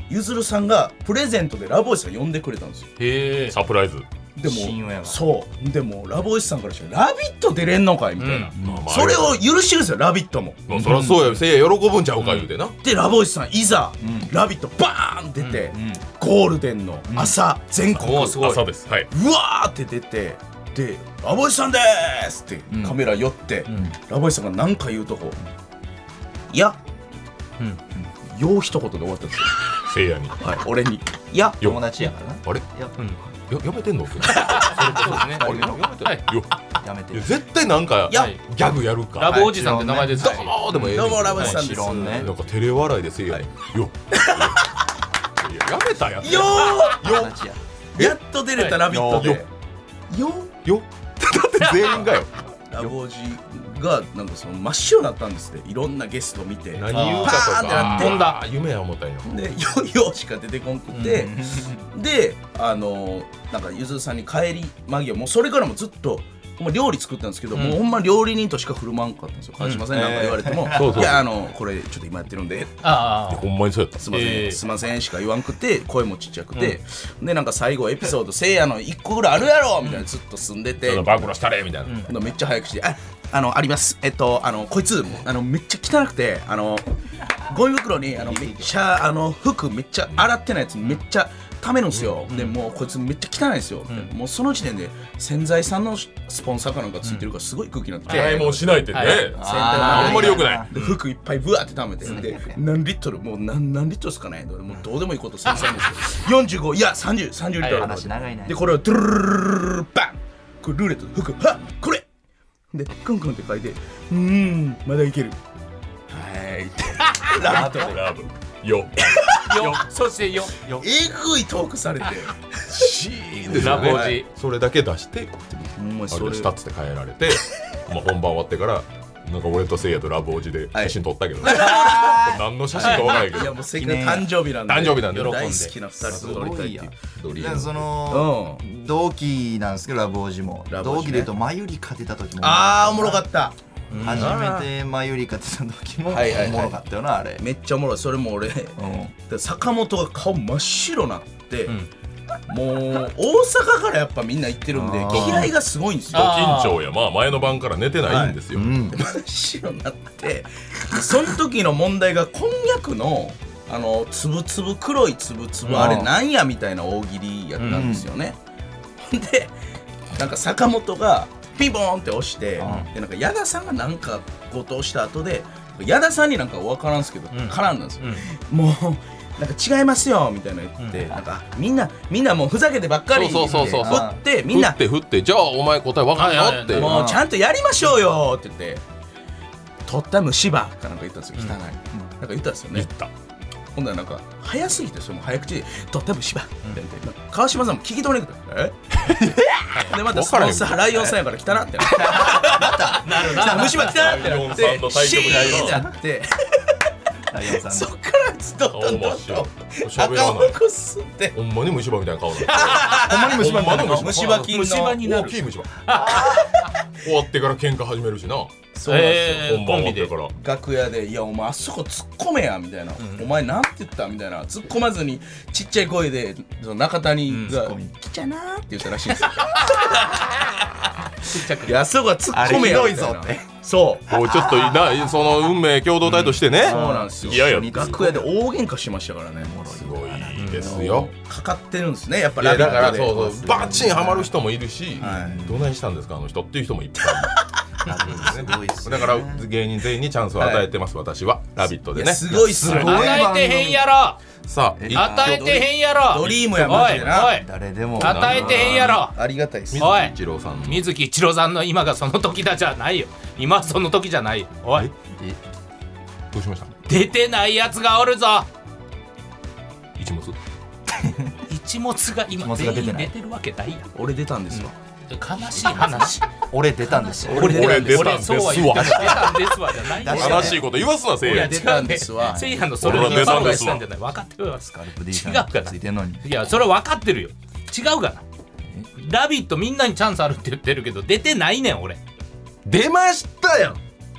ゆずるさんがプレゼントでラボイスさん呼んでくれたんですよ。 へえサプライズ。 でも親友やがそうでもラボイスさんからして「ラビット!」出れんのかいみたいな、 まあまあそれを許してるんですよラビットも。 まあそりゃそうや、せいや喜ぶんちゃうか言うてな。 でラボイスさんいざ「ラビット!」バーン出て、ゴールデンの朝全国おーすごい朝です。はい。 うわーって出てで「ラボイスさんでーす!」ってカメラ寄って、ラボイスさんが何か言うとこ「いや」よう一言で終わったんですよ。 せいやに。 はい、俺に「いや」 よ友達やからな。 あれやややめてんの？ そうですねあれやめてはいよ。 やめていや絶対なんかいやギャグやるか。 ラブおじさんって名前ですどしうもでもええねんどうもラボイスさんです。 もちろんねなんか照れ笑いでせいやに。よ。いややめたやん。 よ友達やーやっと出れた「ラビット!」で「よよ。だって全員がよ。 ラボおじがなんかその真っ白になったんですっていろんなゲスト見て何言うかとパーンってなか。 って飛んだあー夢や思ったんよ。 でよよしか出てこんくて、であのなんかゆずるさんに帰り間際もうそれからもずっとほんま料理作ったんですけど、もうほんま料理人としか振る舞わんかったんですよ。川島さんになんか言われても、 そうそういやあのこれちょっと今やってるんでああほんまにそうやった。 すいません、 えーすいませんしか言わんくて声もちっちゃくて、でなんか最後エピソードせいやのいっこぐらいあるやろみたいなずっと住んでて、 ちょっと暴露したれみたいな。 ほんでめっちゃ早くして「ああのありますえっとあのこいつあのめっちゃ汚くてあのゴミ袋にあのめっちゃあの服めっちゃ洗ってないやつめっちゃ貯めるんですよ、でもうこいつめっちゃ汚いんですよ、もうその時点で洗剤さんのスポンサーかなんかついてるからすごい空気になってて、 買い物しないってね。 はい洗剤あーあんまり良くない。 で服いっぱいブワーって貯めて、で何リットルもう何何リットルですかね、もうどうでもいいこと先生ですよよんじゅうごいやさんじゅう、さんじゅうリットル、 話長いねでこれをドゥルルルルルルルバンこれルーレットで服はっこれでクンクンって書いてうーんまだいけるはいってラビットでラブ。よ。 よそしてよえぐいトークされてシーンですよね。 ラブおじそれだけ出して、 ほんまあそれれしたっつって帰られて、まあ本番終わってからなんか俺とせいやとラブおじで写真撮ったけど、ね、何の写真か分からないけどいやもうせっかく誕生日なんで誕生日なんで大好きなふたりと撮りたいっていうドリームだからそのうん同期なんですけどラブおじもラブおじね同期で言うとマユリ勝てた時もあーおもろかった初めてマユリ勝てた時もはいはいはいおもろかったよなあれめっちゃおもろいそれも俺うんで坂本が顔真っ白なって、 んもう大阪からやっぱみんな行ってるんであー気合がすごいんですよあ緊張やまあ前の晩から寝てないんですよ、 うん真っ白になってでその時の問題がこんにゃくのあのつぶつぶ黒いつぶつぶうんあれなんやみたいな大喜利やったんですよね、ほんでなんか坂本がピンポーンって押して、 うんでなんか矢田さんがなんかごと押した後で矢田さんになんか分からんすけど、 ん絡んだんですよ、 うんもうなんか違いますよみたいな言って、なんかみんなみんなもうふざけてばっかりそうそうそうそう振ってみんな振って振ってじゃあお前答え分かんのって、 はいはいもうちゃんとやりましょうよって言って取った虫歯かなんか言ったんですよ汚い、なんか言ったんですよね言ったほんならなんか早すぎてその早口で取った虫歯って言って、なんか川島さんも聞き取れなくてえでまたスポンサーライオンさんやから汚ってなってなるな虫歯汚ってライオなってンさんの対シ局に入るーンってなってライオンさんそっからずっとどんどんどんどん喋らない赤をこすってほんまに虫歯みたいな顔になってほんまに虫歯になるのほんまの虫歯菌の虫歯になる大きい虫歯終わってから喧嘩始めるしなそうなんですよえー本番終わってから楽屋で「いやお前あそこ突っ込めや」みたいな「お前なんて言った?」みたいな突っ込まずにちっちゃい声でその中谷がうん 「きちゃな」って言ったらしいんですよちっちゃくいやあそこは突っ込めやあれみたいなひどいぞってそうもうちょっといなその運命共同体としてね、 そうなんですよいやいや楽屋で大喧嘩しましたからねすごいですよ、 かかってるんですねやっぱいやだからでそうそうバチンハマる人もいるし、 はいどないしたんですかあの人っていう人もいっぱいすごいっすねだから芸人全員にチャンスを与えてます、私は「ラビット!」でねいやすごいっすよすごい与えてへんやろさあえ一与えてへんやろドリームやマおいジでなおい誰でも与えてへんやろありがたいです水おい木一郎さんの水木一郎さんの今がその時だじゃないよ今はその時じゃないよおいえどうしました出てないやつがおるぞ一物一物が今一物が出てない全員出てるわけないやん俺出たんですわ悲しい話俺出たんですよ俺出たんです俺出たんですそうは言って出たんですわじゃないよ出した悲しいこと言わすなせいや俺出たんですわせいやのそれに俺は出たんですわしたんじゃない分かってるわスカルプ D さ違うんかなついてんのにいやそれ分かってるよ違うがなラビットみんなにチャンスあるって言ってるけど出てないねん俺出ましたやん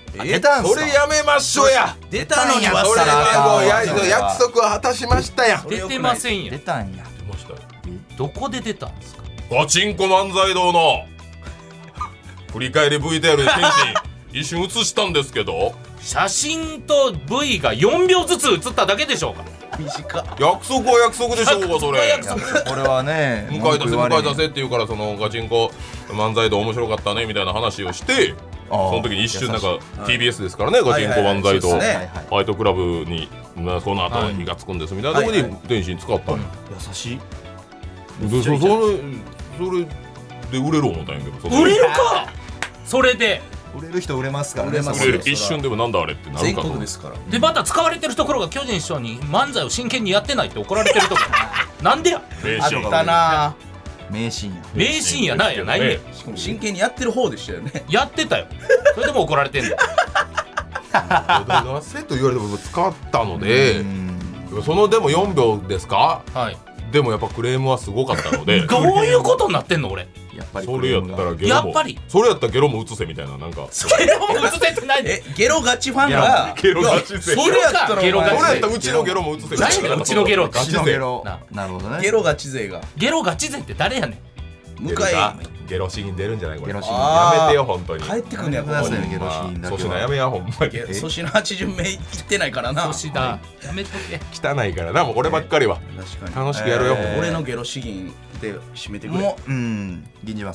出たんすか。 それやめましょうや。 出たのに出たんやそれったもうやそれ約束は果たしましたやん。 出てませんやん。 出たんや。 出ましたよ。 どこで出たんですか。 ガチンコ漫才道の振り返り ブイティーアール で天心一瞬映したんですけど、 写真と V がよんびょうずつ写っただけでしょうか。 短っ。 約束は約束でしょうがそれ。 約束これはね、 向かい出せ向かい出せって言うから、そのガチンコ漫才道面白かったねみたいな話をして、その時に一瞬なんか ティービーエス ですからね、ガチンコ漫才道ファイトクラブにその後火がつくんですみたいなとこに天心使ったの。 優しい。 でそれそれで売れる思ったんやけど、 売れるか。それで売れる人売れますからね。 売れます売れる一瞬でもなんだあれってなる全かと。 国ですから。 でまた使われてるところが巨人師匠に漫才を真剣にやってないって怒られてるところ。なんでや。 名シーンあったな。 名シーンや。 名シーンやないやないね。 しかも真剣にやってる方でしたよね。 やってたよ。それでも怒られてんだよ。 なぜと言われても使ったので、そのでもよんびょうですか。 はい。 でもやっぱクレームはすごかったので、 どういうことになってんの俺。 やっぱりそれやったらゲロもやっぱりそれやったらゲロも映せみたいな、なんかゲロも映せてないで。 え、ゲロガチファンがゲロガチ勢、 それやったらゲロガチそれやったらうちのゲロも映せみたいな。 何がうちのゲロガチ勢ガチのゲロ。 ななるほどね。 ゲロガチ勢がゲロガチ勢って誰やねん。 向かいゲロシーン出るんじゃないこれ。 ゲロシーンやめてよ本当に。 帰ってくんねやここにやめてくださいよゲロシーンだけは粗品やめやほんまに。 ゲ粗品はち巡目行ってないからな。 年だ。やめとけ。 汚いからな、もうこればっかりは確かに楽しくやるよ。 えー俺のゲロ資源で締めてくれ。 もう、うん、吟じます。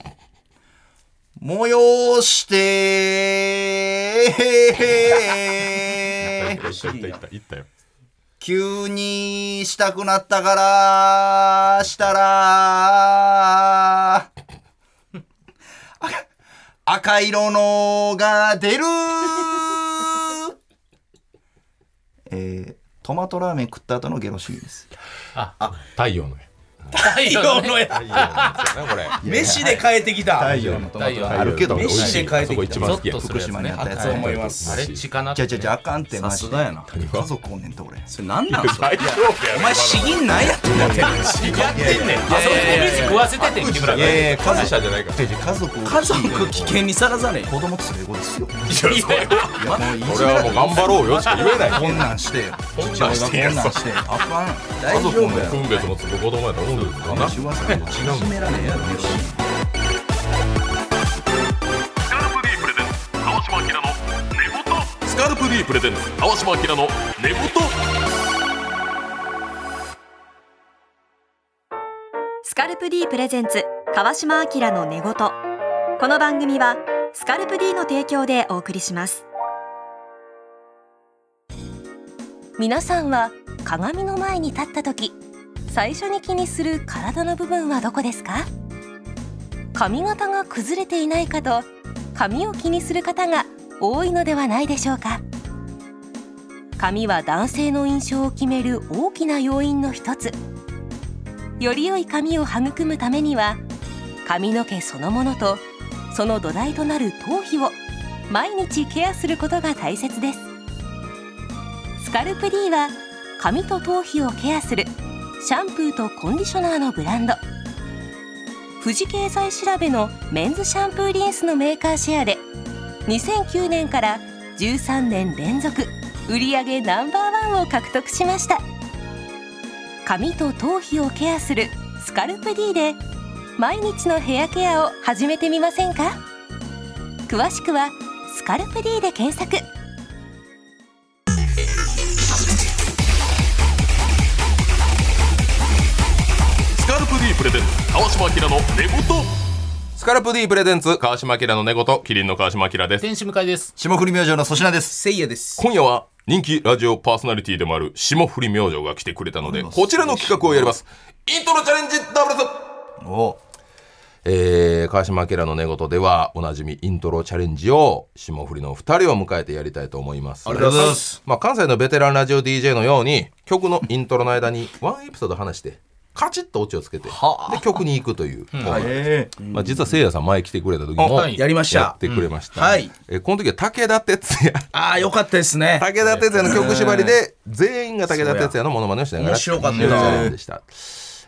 催していったいったいったいったよ。 急にしたくなったからしたら赤赤色のが出るえー、トマトラーメン食った後のゲロシーンです。 太陽のや。 太陽のね。 太陽のやつやなこれ。 飯で変えてきた。 太陽のトマトラーメンあるけど飯で変えてきたそこ一番好きや。 ゾッとするやつね福島にあったやつそう思います。 あれ血かなってね。 じゃじゃじゃあかんってマジでさすがやな。 家族おんねんと俺それなんなんそれ。 大丈夫や。 お前詩吟なんやって思ってんの。 やってんねん。それで水食わせててん木村が。 いやいや感謝じゃないから。 家族家族危険にさらさねえ。 子供連れ子ですよ。 いやそれいやもういい俺はもう頑張ろうよしか言えない。 こんなんしてこん父親がなんしてこんなんしてあかん大丈夫やろ。 分別のつく子供やと思うんですけどな。 しわさんも違う決められんやろ。 スカルプ D プレゼンツ川島明の寝言。 スカルプ D プレゼンツ川島明の寝言。この番組はスカルプ D の提供でお送りします。皆さんは鏡の前に立った時、最初に気にする体の部分はどこですか？髪型が崩れていないかと髪を気にする方が多いのではないでしょうか。髪は男性の印象を決める大きな要因の一つ。より良い髪を育むためには、髪の毛そのものとその土台となる頭皮を毎日ケアすることが大切です。スカルプ D は髪と頭皮をケアするシャンプーとコンディショナーのブランド。富士経済調べのメンズシャンプーリンスのメーカーシェアでにせんきゅうねんからじゅうさんねん連続売上ナンバーワンを獲得しました。髪と頭皮をケアするスカルプ D で毎日のヘアケアを始めてみませんか？詳しくはスカルプ D で検索。 スカルプ D プレゼンツ川島明の寝言。スカルプ D プレゼンツ川島明の寝言。キリンの川島明です。 天使向井です。 霜降り明星の粗品です。 せいやです。 今夜は人気ラジオパーソナリティでもある霜降り明星が来てくれたので、こちらの企画をやります。イントロチャレンジダブルス。 おえー、川島明の寝言ではおなじみイントロチャレンジを霜降りのふたりを迎えてやりたいと思います。 ありがとうございます。 まあ、関西のベテランラジオ ディージェー のように曲のイントロの間にワンエピソード話してカチッとオチをつけてで曲に行くというコーナー、 えまあ、実はせいやさん前来てくれた時もはいやりました。 やってくれました、 うんはいえーこの時は武田鉄矢ああ、よかったですね。 武田鉄矢の曲縛りで全員が武田鉄矢のモノマネをしながら面白かったチャレンジでした。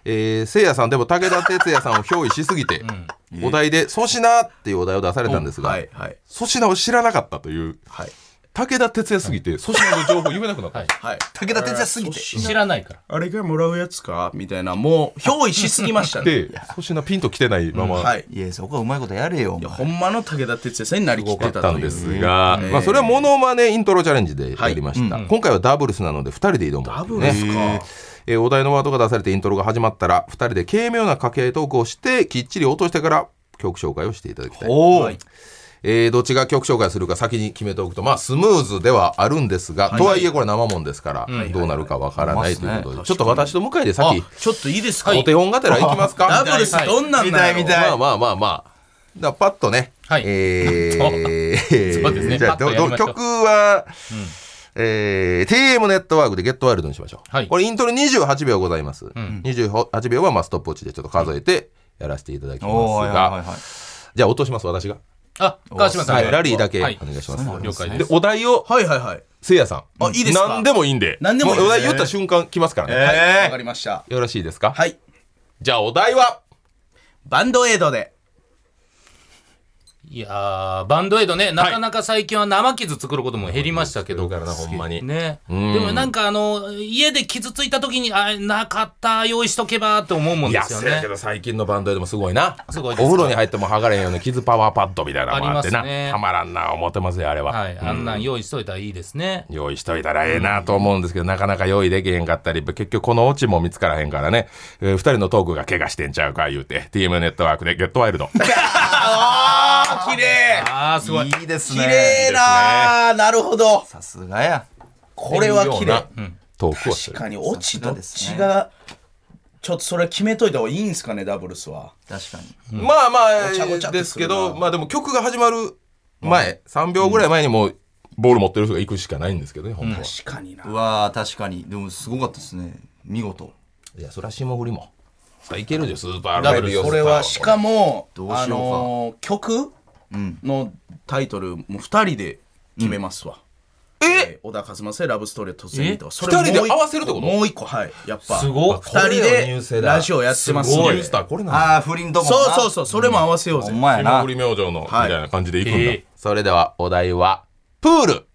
えー、せいやさんでも武田鉄矢さんを憑依しすぎて、うん、お題で粗品っていうお題を出されたんですが、はいはい、粗品を知らなかったという、はい、武田鉄矢すぎて粗品の情報言えなくなった、はいはい、 武田鉄矢すぎて知らないからあれがもらうやつかみたいなもう憑依しすぎましたねで粗品ピンと来てないまま、うんはい、 いやそこはうまいことやれよいやほんまの武田鉄矢さんになりきってたというんですが、えーまあ、それはモノマネイントロチャレンジでやりました、はいうん、今回はダブルスなのでふたりで挑む、ね、 ダブルスか、 えー、お題のワードが出されてイントロが始まったらふたりで軽妙な掛け合いトークをしてきっちり落としてから曲紹介をしていただきたい、はいえー、どっちが曲紹介するか先に決めておくとまあスムーズではあるんですが、はい、とはいえこれ生もんですから、はい、どうなるかわからないということで、はい、ちょっと私と向井で先ちょっといいですかお手本がてらいきますかダブルスどんなんだよまあまあまあまあだパッとね、はい、えー、そうですねじゃあどど曲は、うんえー、ティーエム ネットワークでゲットワイルドにしましょう、はい、これイントロにじゅうはちびょうございます、うん、にじゅうはちびょうはまあストップウォッチでちょっと数えてやらせていただきますが、はいはいはい、じゃあ落とします私があ川島さん、 はい、ラリーだけお願いします、 はい、了解ですでお題をはいはいはいせいやさんあいいですか何でもいいんで何でもいいです、ね、 お題言った瞬間来ますからねはいわ、えー、かりましたよろしいですかはいじゃあお題はバンドエイドでいやーバンドエイドねなかなか最近は生傷作ることも減りましたけど、 はい、からなほんまにねでもなんかあの家で傷ついた時にあなかった用意しとけばって思うもんですよねいやけど最近のバンドエイドもすごいなすごいですお風呂に入っても剥がれへんような傷パワーパッドみたいなのもあってな、ね、たまらんな思ってますよあれは、 はい、あんなん用意しといたらいいですね、 うん、用意しといたらええなと思うんですけど、なかなか用意できへんかったり結局このオチも見つからへんからね、えー、ふたりのトークが怪我してんちゃうか言うて ティーエム ネットワークでゲットワイルドあー綺麗あーすごいいいですね綺麗ななるほどさすがやこれは綺麗トークをする確かにオチどっちがちょっとそれ決めといた方がいいんですかねダブルスは確かに、 うん、まあまあごちゃごちゃですけどまあでも曲が始まる前、うん、さんびょうぐらい前にもうボール持ってる人が行くしかないんですけどね、うん、 確かになうわ確かにでもすごかったですね見事いやそら霜降りもさあいけるでスーパーライブこれはしかもあのー、曲のタイトルもふたりで決めますわ、うん、え小田和正ラブストーリー突然とかそれふたりで合わせるってこともう一個はいやっぱすごいふたりでラジオやってますねこれなんああ不倫ともそうそうそうそれも合わせようぜ、 うん、霜降り明星のみたいな感じでいくんだ、はいえー、それではお題はプール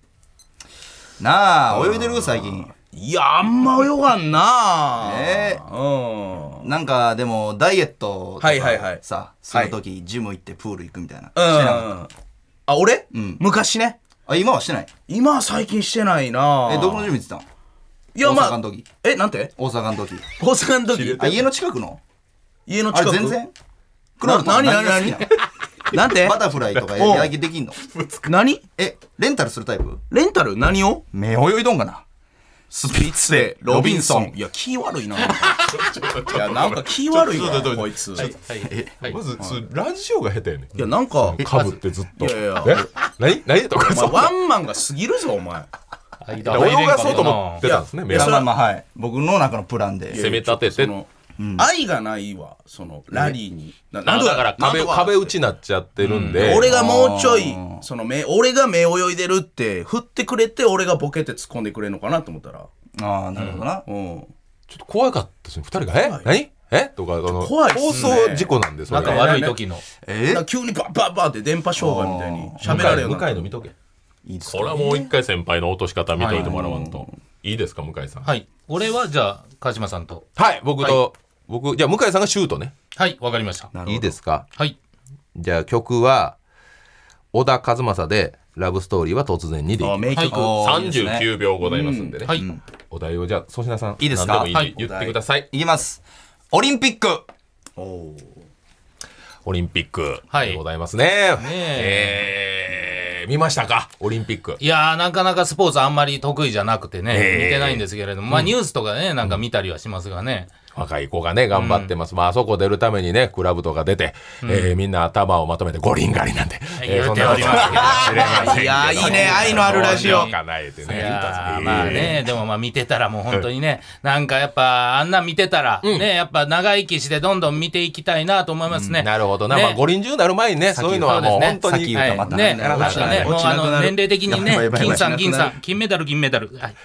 なあ泳いでる最近いやあんま泳がんなえー、うん、なんかでもダイエットとか、はいはいはい、さするとき、はい、ジム行ってプール行くみたいな、うん、してなかったあ俺、 うん、 昔ねあ今はしてない今は最近してないなえどこのジム行ってたんいやまあ大阪の時えなんて大阪の時大阪の時あ家の近くの家の近くあ全然な何何何なんてバタフライとかやりできんの何えレンタルするタイプレンタル何を目泳いどんがなスピッツェロビンソンいや気悪いないやなんか気悪いわこいつ、はいはい、まず、はい、ラジオが下手やねんいやなんかかぶってずっといやいや何何とかワンマンが過ぎるぞお前泳がそうと思ってたんですねいやまあまあはい僕の中のプランで攻め立ててうん、愛がないわそのラリーにななんだから壁壁打ちになっちゃってるんで、 うん、俺がもうちょいその目俺が目泳いでるって振ってくれて俺がボケて突っ込んでくれるのかなと思ったらああなるほどな、 うんうん、 ちょっと怖かったですねふたりがえ何えとかあの怖いっすね放送事故なんでそれなんか悪い時のえー、急にバッバッバッって電波障害みたいに喋られる向井の見とけいいですか、これはもう一回先輩の落とし方見といてもらわんと、はい、いいですか向井さんはい俺はじゃあ川島さんとはい僕と、はい僕じゃあ向井さんがシュートねはいわかりましたいいですかはいじゃあ曲は小田和正でラブストーリーは突然にでいきます名曲、 はい、さんじゅうきゅうびょうございますんでね、うん、 はいお題をじゃあ粗品さんいいですか何でもいいんで言ってください、はい、 いきますオリンピックおオリンピックでございますね、はい、ねえー、見ましたかオリンピックいやーなかなかスポーツあんまり得意じゃなくてね、えー、見てないんですけれども、まあニュースとかねなんか見たりはしますがね、 若い子がね頑張ってます、うん、まああそこ出るためにねクラブとか出て、うんえー、みんな頭をまとめて五輪狩りなんて、 えー、そんなこと知れませんけどいやいいね愛のあるラジオかなえてねいやまあねでもまあ見てたらもう本当にねなんかやっぱあんなん見てたら、うん、ねやっぱ長生きしてどんどん見ていきたいなと思いますね、うん、 なるほどな、ねまあ、五輪中になる前にねそういうのはもう本当にねねもうあの年齢的にね金さん銀さん金メダル銀メダルはい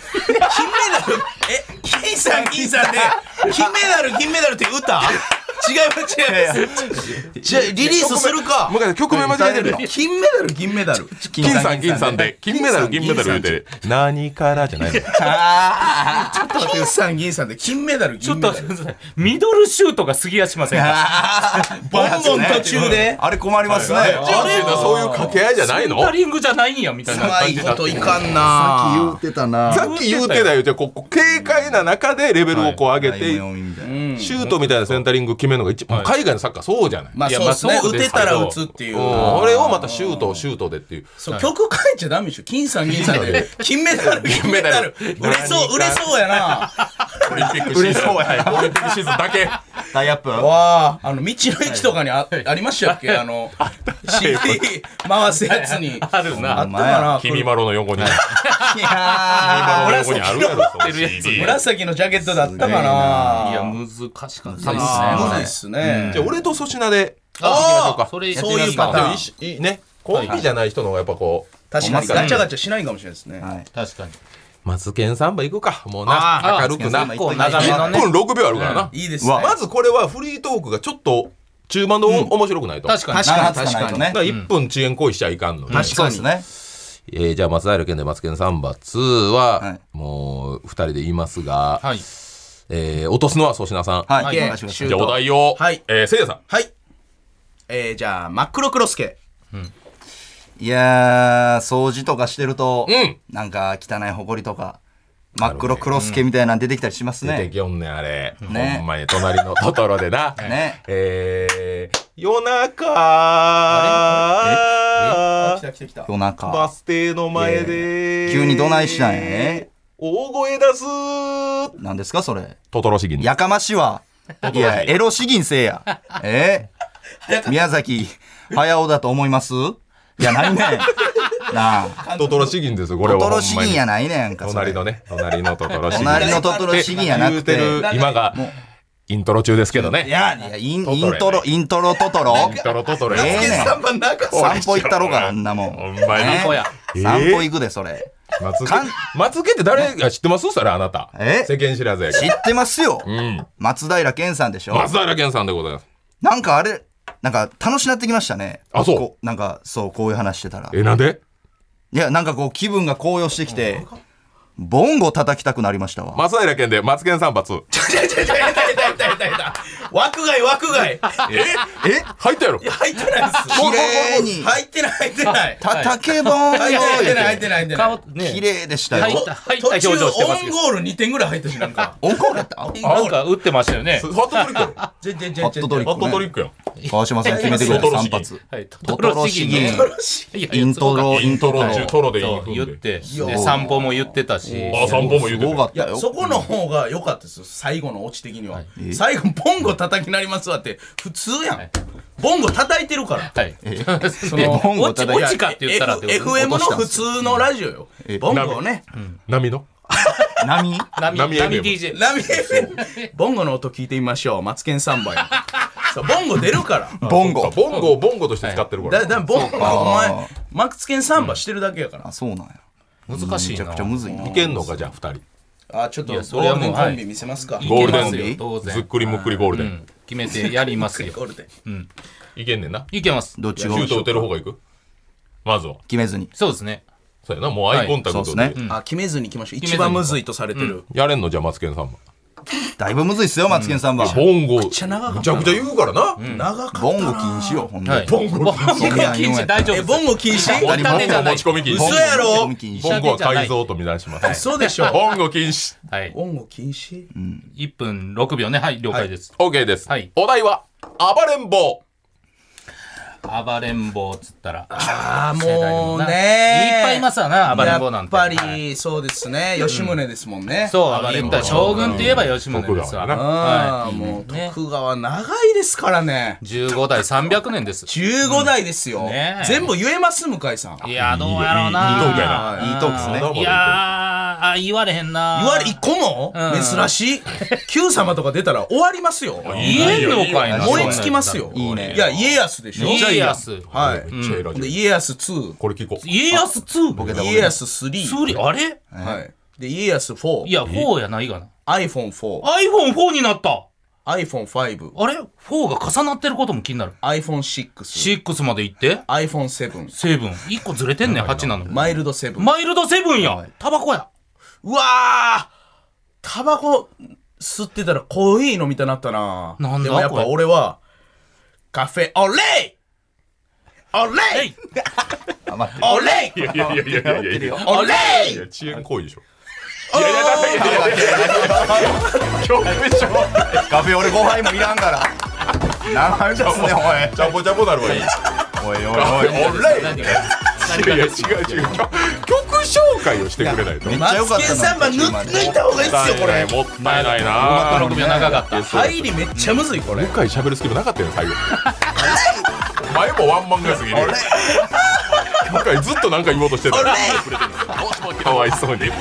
金メダルえ金さん金さんで金メダル金メダルって歌違います違いますじゃあリリースするかもう一回曲名間違えてるよ。 金メダル銀メダル金さん銀さんで金メダル銀メダル言うて何からじゃないの。 金さん銀さんで金メダルちょ銀メダルっと待ってください。ミドルシュートが過ぎやしませんか？ ボンボン途中であれ困りますね。 じゃあそういう掛け合いじゃないの。 センタリングじゃないんやみたいなうまい感じだったこといかんな言うてたな。 さっき言うてたよ。じゃあここ軽快な中でレベルをこう上げて、 タイム読みみたいなシュートみたいなセンタリング決めるのが一番、海外のサッカーそうじゃない。 まあいやそうですねまあそうですけど打てたら打つっていううん俺をまたシュートをシュートでっていう。 そう曲変えちゃダメでしょ金さん銀さんで金メダル銀メダル売れそう売れそうやなオリンピックシーズンオリンピックシーズンだけ。 タイアップ。 わああの道の駅とかにあありましたっけあの シーディー 回すやつにあるなあったかな君まろの横に。 いや君まろの横にあるやろ。その紫のシーディー紫のジャケットだったかないや難しかったですね。 むずいっすねじゃあ俺と粗品であー行きましょうか。 それそういうパターンじゃあいいいねコンビじゃない人の方がやっぱこう確かにガチャガチャしないかもしれないですねはい。 確かに。 マツケンサンバ行くかもうあな明るくなー結構長めのいっね。 ぷんろくびょうあるからな。 いいですねうわまずこれはフリートークがちょっと中盤でお面白くないと。だか確かに。 確かに長発がないとね。 らいっぷん遅延行為しちゃいかんので。 確かにそうですね。 えーじゃあ松平健でマツケンサンバツーは、 はいもうふたりで言いますが、 はい。 えー落とすのは粗品さん。 はい。 はいお願いしますシューじゃあお題を、 はいえーせいやさん。 はいえーじゃあ真っ黒クロスケいやー、掃除とかしてると、 うんなんか汚い埃とか、真っ黒クロスケみたいなの出てきたりします出てね。 きよんねんあれ、 ねほんまに隣のトトロでな。 ね。 えー、夜中あ来た来た来た夜中。 バス停の前で急にどないしたんやね。 大声出す何ですかそれ。 トトロ詩吟。 やかましは。いや、エロ詩吟せえや。えー、宮崎駿だと思いますいや、ないねん。なあ。 トトロ詩吟ですよこれはトトほんまに。 ロ詩吟やないねんか。それ隣のね隣のトトロ詩吟。 隣のトトロ詩吟やなくて。 言うてる今がイントロ中ですけどね。 いや、いや、イントトロやねイントロ、イントロトトロイントロトトロや。 ええねん。 三番中散歩行ったろか、あんなもん。 ほんまに。 ね散歩や。 散歩行くで、それ。 松かん毛松毛って誰が知ってますそれあなた。 え世間知らずやけど。 知ってますよ。 うん。 松平健さんでしょ。 松平健さんでございます。 なんかあれ、なんか楽しなってきましたね。 あそうこなんか、そう、こういう話してたら。 えなんでいや、なんかこう、気分が高揚してきて、ボンゴ叩きたくなりましたわ。 松平健でマツケン散髪。 ちょちょちょちょいたいたいたいたいた枠外枠外ええ入ったやろいや入ってないです綺麗に、 入ってない入ってない叩けボンゴ入ってない入ってない入ってない顔ね。 綺麗でしたよ。 入った入った表情してますけど。 途中オンゴールにてんぐらい入ったしなんかオンコールやったなんか打ってましたよね。 ハットトリックやろ。ハ全然全然ハットトリックットトリックやん。 川島さん決めてくれたトトロ詩吟散髪。 はい。 トトロ詩吟。 いやいやイントロ、 イントロ中トロでいいそうふんで。 言って、 やで散歩も言ってたし。 あ散歩も言うてるすごかっ。たよ。 いやそこの方が良かったですよ最後のオチ的には最後ボンゴ叩きなりますわって普通やんボンゴ叩いてるからはい。 そのボンゴオチ叩いてオチかって言ったらってこと F- エフエム の普通のラジオよボンゴをね波の波波波波エフエムディージェー。 ラミボンゴの音聞いてみましょうマツケンサンバやそうボンゴ出るからボンゴ。 ボンゴをボンゴとして使ってるから。 だだボンゴかお前マツケンサンバしてるだけやからあ、そうなんや。 難しいな。 めちゃくちゃむずいな。 いけんのかじゃあ二人。 あちょっとゴいやそれはールもうデンコンビ見せますかいゴールデンけますよ当然。 ずっくりむっくりゴールデン。 うん決めてやりますよ。 ゴールデンいけんねんな。 いけます。 どっちがシュート打てる方がいくまずは。 決めずに。 そうですね。 そうやな、もうアイコンタクトではいそうっすね。 あ決めずに行きましょう決めずに一番むずいとされてるやれんのじゃあマツケンさんも。 だいぶむずいっすよ、マツケンさんは。 ボンゴ、むちゃ長かったちゃくちゃ言うからな。 長かったボンゴ禁止よ、ほんで。 はい。 ボンゴボンゴ禁止大丈夫です。 えボンゴ禁止ボンタネじゃない持ち込み禁止。 嘘やろボンゴ禁止ボンゴは改造とみなします。 そうでしょボンゴ禁止。 はい。 ボンゴ禁止いっぷんろくびょうね。はい、了解です。 OK です。 はいお題は、暴れん坊。 暴れん坊っつったら。 ああ世代のなもうねいっぱいいますわな、暴れん坊なんて。 やっぱはいりそうですね吉宗ですもんねそう、 暴れん坊暴れん坊。将軍といえば吉宗ですわ。 徳川やなああはいもうね徳川長いですからねじゅうごだいさんびゃくねんです。 じゅうごだいですよねえ全部言えます向井さんいや、どうやろういいいいな。 いいトークやな。 いいトークっすねまだまだいやー、あ、言われへんな。 言われ一個もうん珍しい Q 様とか出たら終わりますよ言えんのかいな。 燃え尽きますよいいねいや家康でしょ家康。 はいめっちゃええラジオで家康ツーこれ聞こう。 家康ツー。 ボケた家康スリースリあれはいで家康フォー、 いやフォーやないがな。 アイフォンフォー、 アイフォンフォー になった。 アイフォンファイブ、 あれフォーが重なってることも気になる。 アイフォンシックス、 シックスまで行ってアイフォンセブン、 セブンいっこずれてんねん。はちなのにマイルドセブン。 マイルドセブンや。タバコや。 うわー、タバコ吸ってたらコーヒー飲みたなったな。 なんだでもやっぱ俺はカフェオレイオレイえいあ待ってオレイいやいやいやいやいやいやオレイいや遅延行為でしょ。いやいやだいやいやいやいや今日めちゃカフェ俺ごはいもいらんから何ですねおいジャボジャボなるわいい。 おいおいおいオレイ何がいやいや違う違う曲紹介をしてくれないと。 めっちゃ良かったマツケンサンバ抜抜いた方がいいっすよこれ。 もったいないな。 この組は長かった。 入りめっちゃむずいこれ。 向井喋るスキルなかったよ最後。お前もワンマンがすぎる。向井ずっとなんか言おうとしてた。かわいそうに。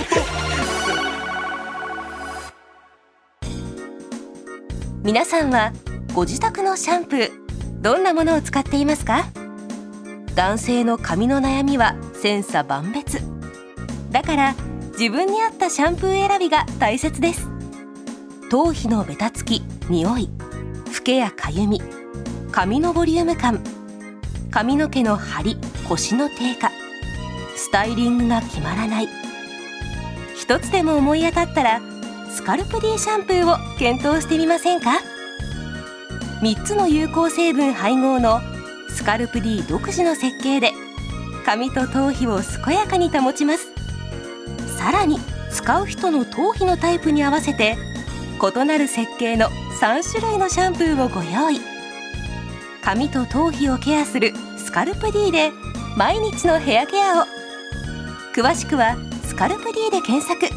皆さんはご自宅のシャンプーどんなものを使っていますか？男性の髪の悩みは千差万別だから自分に合ったシャンプー選びが大切です。頭皮のベタつき、匂い、フケやかゆみ、髪のボリューム感、髪の毛の張り、コシの低下、スタイリングが決まらない。一つでも思い当たったらスカルプ D シャンプーを検討してみませんか？みっつの有効成分配合のスカルプ D 独自の設計で髪と頭皮を健やかに保ちます。さらに使う人の頭皮のタイプに合わせて異なる設計のさんしゅるいのシャンプーをご用意。髪と頭皮をケアするスカルプ D で毎日のヘアケアを。詳しくはスカルプ D で検索。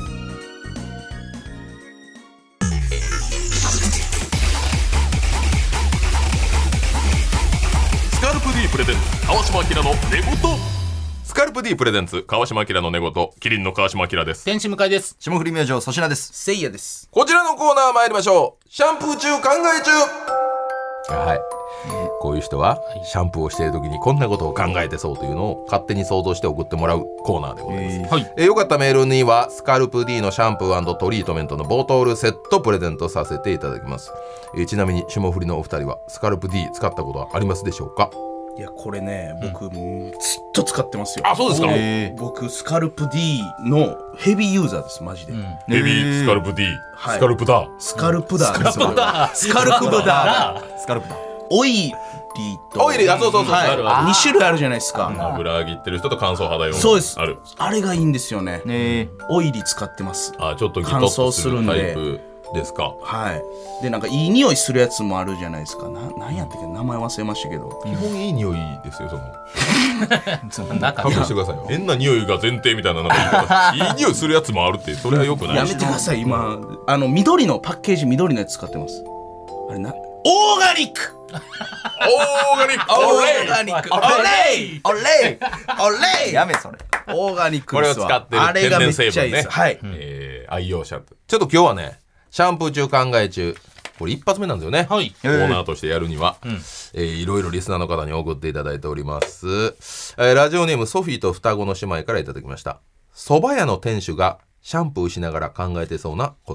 スカルプ D プレゼンツ川島明の寝言。スカルプ D プレゼンツ川島明の寝言、キリンの川島明です。 天使向かいです。 霜降り明星粗品です。 せいやです。 こちらのコーナー参りましょう。シャンプー中考え中。はい、こういう人はシャンプーをしている時にこんなことを考えてそうというのを勝手に想像して送ってもらうコーナーでございます。 はい。 えーよかったメールにはスカルプ D のシャンプー&トリートメントのボトルセットプレゼントさせていただきます。えーちなみに霜降りのお二人はスカルプ D 使ったことはありますでしょうか？ いやこれね僕、うん、ずっと使ってますよ。 あ、そうですか。 え僕スカルプ D のヘビーユーザーですマジで。 ヘビースカルプ D、 はいスカルプだ。 スカルプダーですよ。 スカルプダースカルプダー。 ースカルプだオイリーとオイリー、あ、そうそうそう、 はいあるある。 に種類あるじゃないですか。 油切ってる人と乾燥肌用。 そうですある。 あれがいいんですよね。 ねオイリー使ってます。 あ、ちょっとギトッとするタイプですか。 はい。でなんかいい匂いするやつもあるじゃないですか。ななんやったっけ名前忘れましたけど。 基本いい匂いですよ、その。 なんか勘弁してくださいよ。変な匂いが前提みたいな、なんか言い方。いい匂いするやつもあるって、それはよくない。 やめてください今あの緑のパッケージ緑のやつ使ってます。あれなオーガニック。 オーガニック。 オーガニック。オレイオレイオレイやめそれオーガニックこれですわ。 を使ってるあれがめっ天然成分ねちゃいいです。。はい。 えー愛用シャンプー。ちょっと今日はね、シャンプー中考え中。これ一発目なんですよね。 はい。 コーナーとしてやるには、えーいろいろリスナーの方に送っていただいております、えーラジオネームソフィーと双子の姉妹からいただきました。蕎麦屋の店主がシャンプーしながら考えてそうなこと、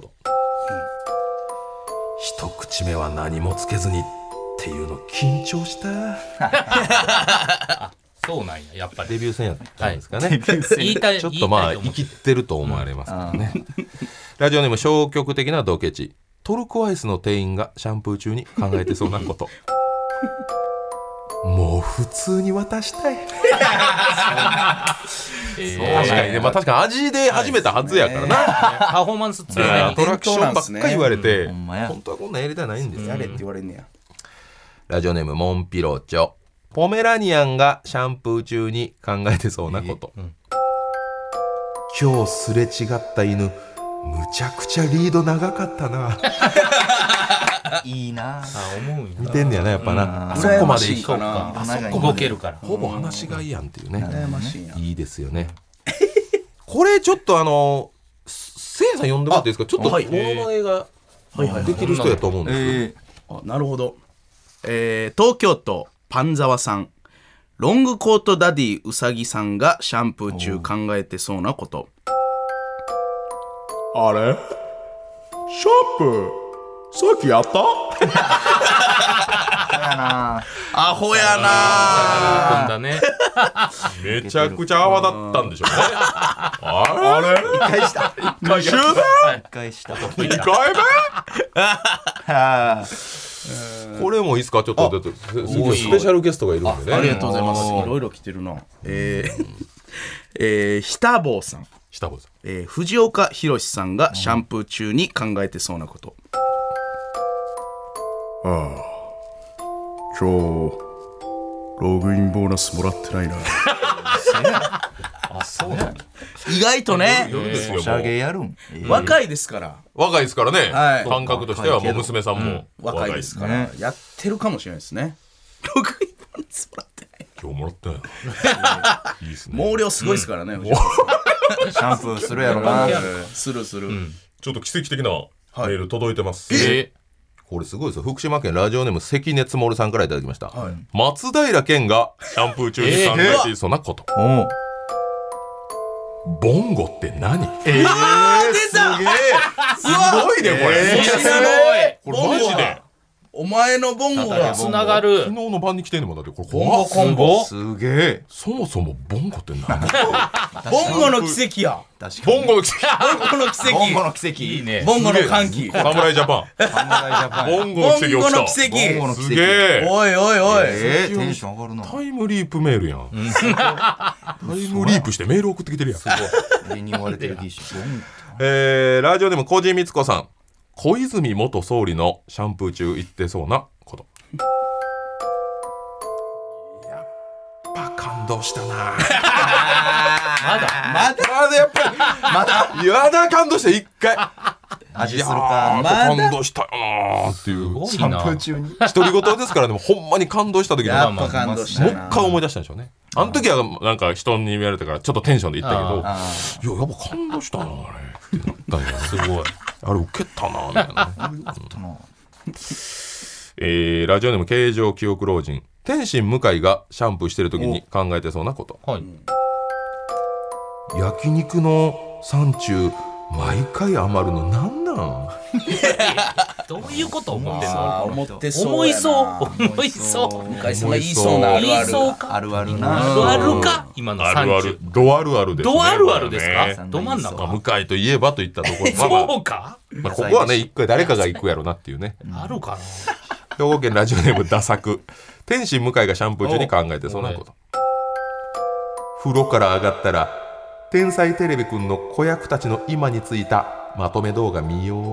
一口目は何もつけずにっていうの緊張した。 そうなんや、やっぱり。 デビュー戦やったんですかね、 言いたい。 ちょっとまあ言いたいと思って生きてると思われますからね、ラジオネーム消極的なドケチ。トルコアイスの店員がシャンプー中に考えてそうなこともう普通に渡したい。 え確かにね、まあ確かに味で始めたはずやからな、 ーパフォーマンス強いねアトラクションばっかり言われて、 ほんまや本当はこんなんやりたいないんですよ、 やれって言われんねや。 ラジオネームモンピロチョ。ポメラニアンがシャンプー中に考えてそうなこと、今日すれ違った犬むちゃくちゃリード長かったな。 いいなあ、思うんや。 見てんねやなやっぱな、 うんあそこまで羨ましいいこうかなあそこまで動けるから。 ほぼ話がいいやんっていうね、 羨ましいな。 いいですよね。これちょっとあのせいやさん呼んでもらっていいですか。ちょっとモはいノマネがはいはいできる人やと思うんですよ、 えあなるほど。えー東京都パンザワさん。ロングコートダディうさぎさんがシャンプー中考えてそうなこと。 あれシャンプーさっきやったやなアホやあなだね。 めちゃくちゃ泡だったんでしょうね。あれ一回した一周一回した目二回は目これもいいですかちょっとちょっとススペシャルゲストがいるんでね。 ありがとうございます。いろいろ来てるな。えー、えー、ひたぼうさん、 下坊さん。 えー、藤岡弘さんがシャンプー中に考えてそうなこと。ああ、今日ログインボーナスもらってないな。 あ、そうなんだ。 意外とね、 夜ですよおしゃげもやるん若いですから、 う若いですからね、 はい感覚としてはもう娘さんも若いですから、 ねやってるかもしれないですね。ログインボーナスもらってない。 今日もらったよ。いいですね。 毛量すごいですからね。藤シャンプーするやろな岡さんするする。 ちょっと奇跡的なメール届いてます。 えこれすごいですよ。福島県ラジオネーム関熱モルさんからいただきました。 はい松平健がシャンプー中に考えていそうなこと。 おうボンゴって何？ えー、 出たすげえすごいねこれ。 えーすごい。 これマジで。 お前のボンゴがつながる昨。日の晩に来てんのもんだってこれボンゴ怖っ。 コンボ。 すげえそもそもボンゴって何？ ボンゴの奇跡や。 確かにボンゴの奇跡。 ボンゴの奇跡。 ボンゴの奇跡いいね。 ボンゴの歓喜。 侍ジャパン。 侍ジャパンボンゴの奇跡起きた。 ボンゴの奇跡ボンゴの奇跡すげえ。 おいおいおい。 えー、テンション上がるなタイムリープメールやん。タイムリープしてメール送ってきてるやん。 リニューアルテレビションえー、ラジオネーム小路光子さん。小泉元総理のシャンプー中言ってそうなこと。やっぱ感動したな。 まだ。 まだまだやっぱりまだやだ感動した一回。 味するいやかーまだ感動したよなーっていうすごいシャンプな。 ー中に独り言ですからねもうほんまに感動した時にもやっぱ感動したう一な。 回思い出したんでしょうね。あの時はなんか人に言われたからちょっとテンションで言ったけどあいややっぱ感動したなあれってなったんやすごいあれウケたなみたいなねあったなえーラジオネーム形状記憶老人天心向井がシャンプーしてる時に考えてそうなこと。 はい。 焼肉の山中毎回余るのなんなんどういうこと思ってんあーの？ 思ってそう思いやな。 そう。思いそう。 向井さんが言いそうなある言いある。 そうか。 あるあるあなるあるか。今のあるある三ドあるあるですねドあるあるですこれねか？ど真んまあ中。 向井といえばといったところまあまあそうか。 まあここはね一回誰かが行くやろなっていうね。 あるかな。 兵庫県ラジオネームダサク天心向井がシャンプー中に考えてそうなこと。風呂から上がったら天才テレビくんの子役たちの今についたまとめ動画見よう。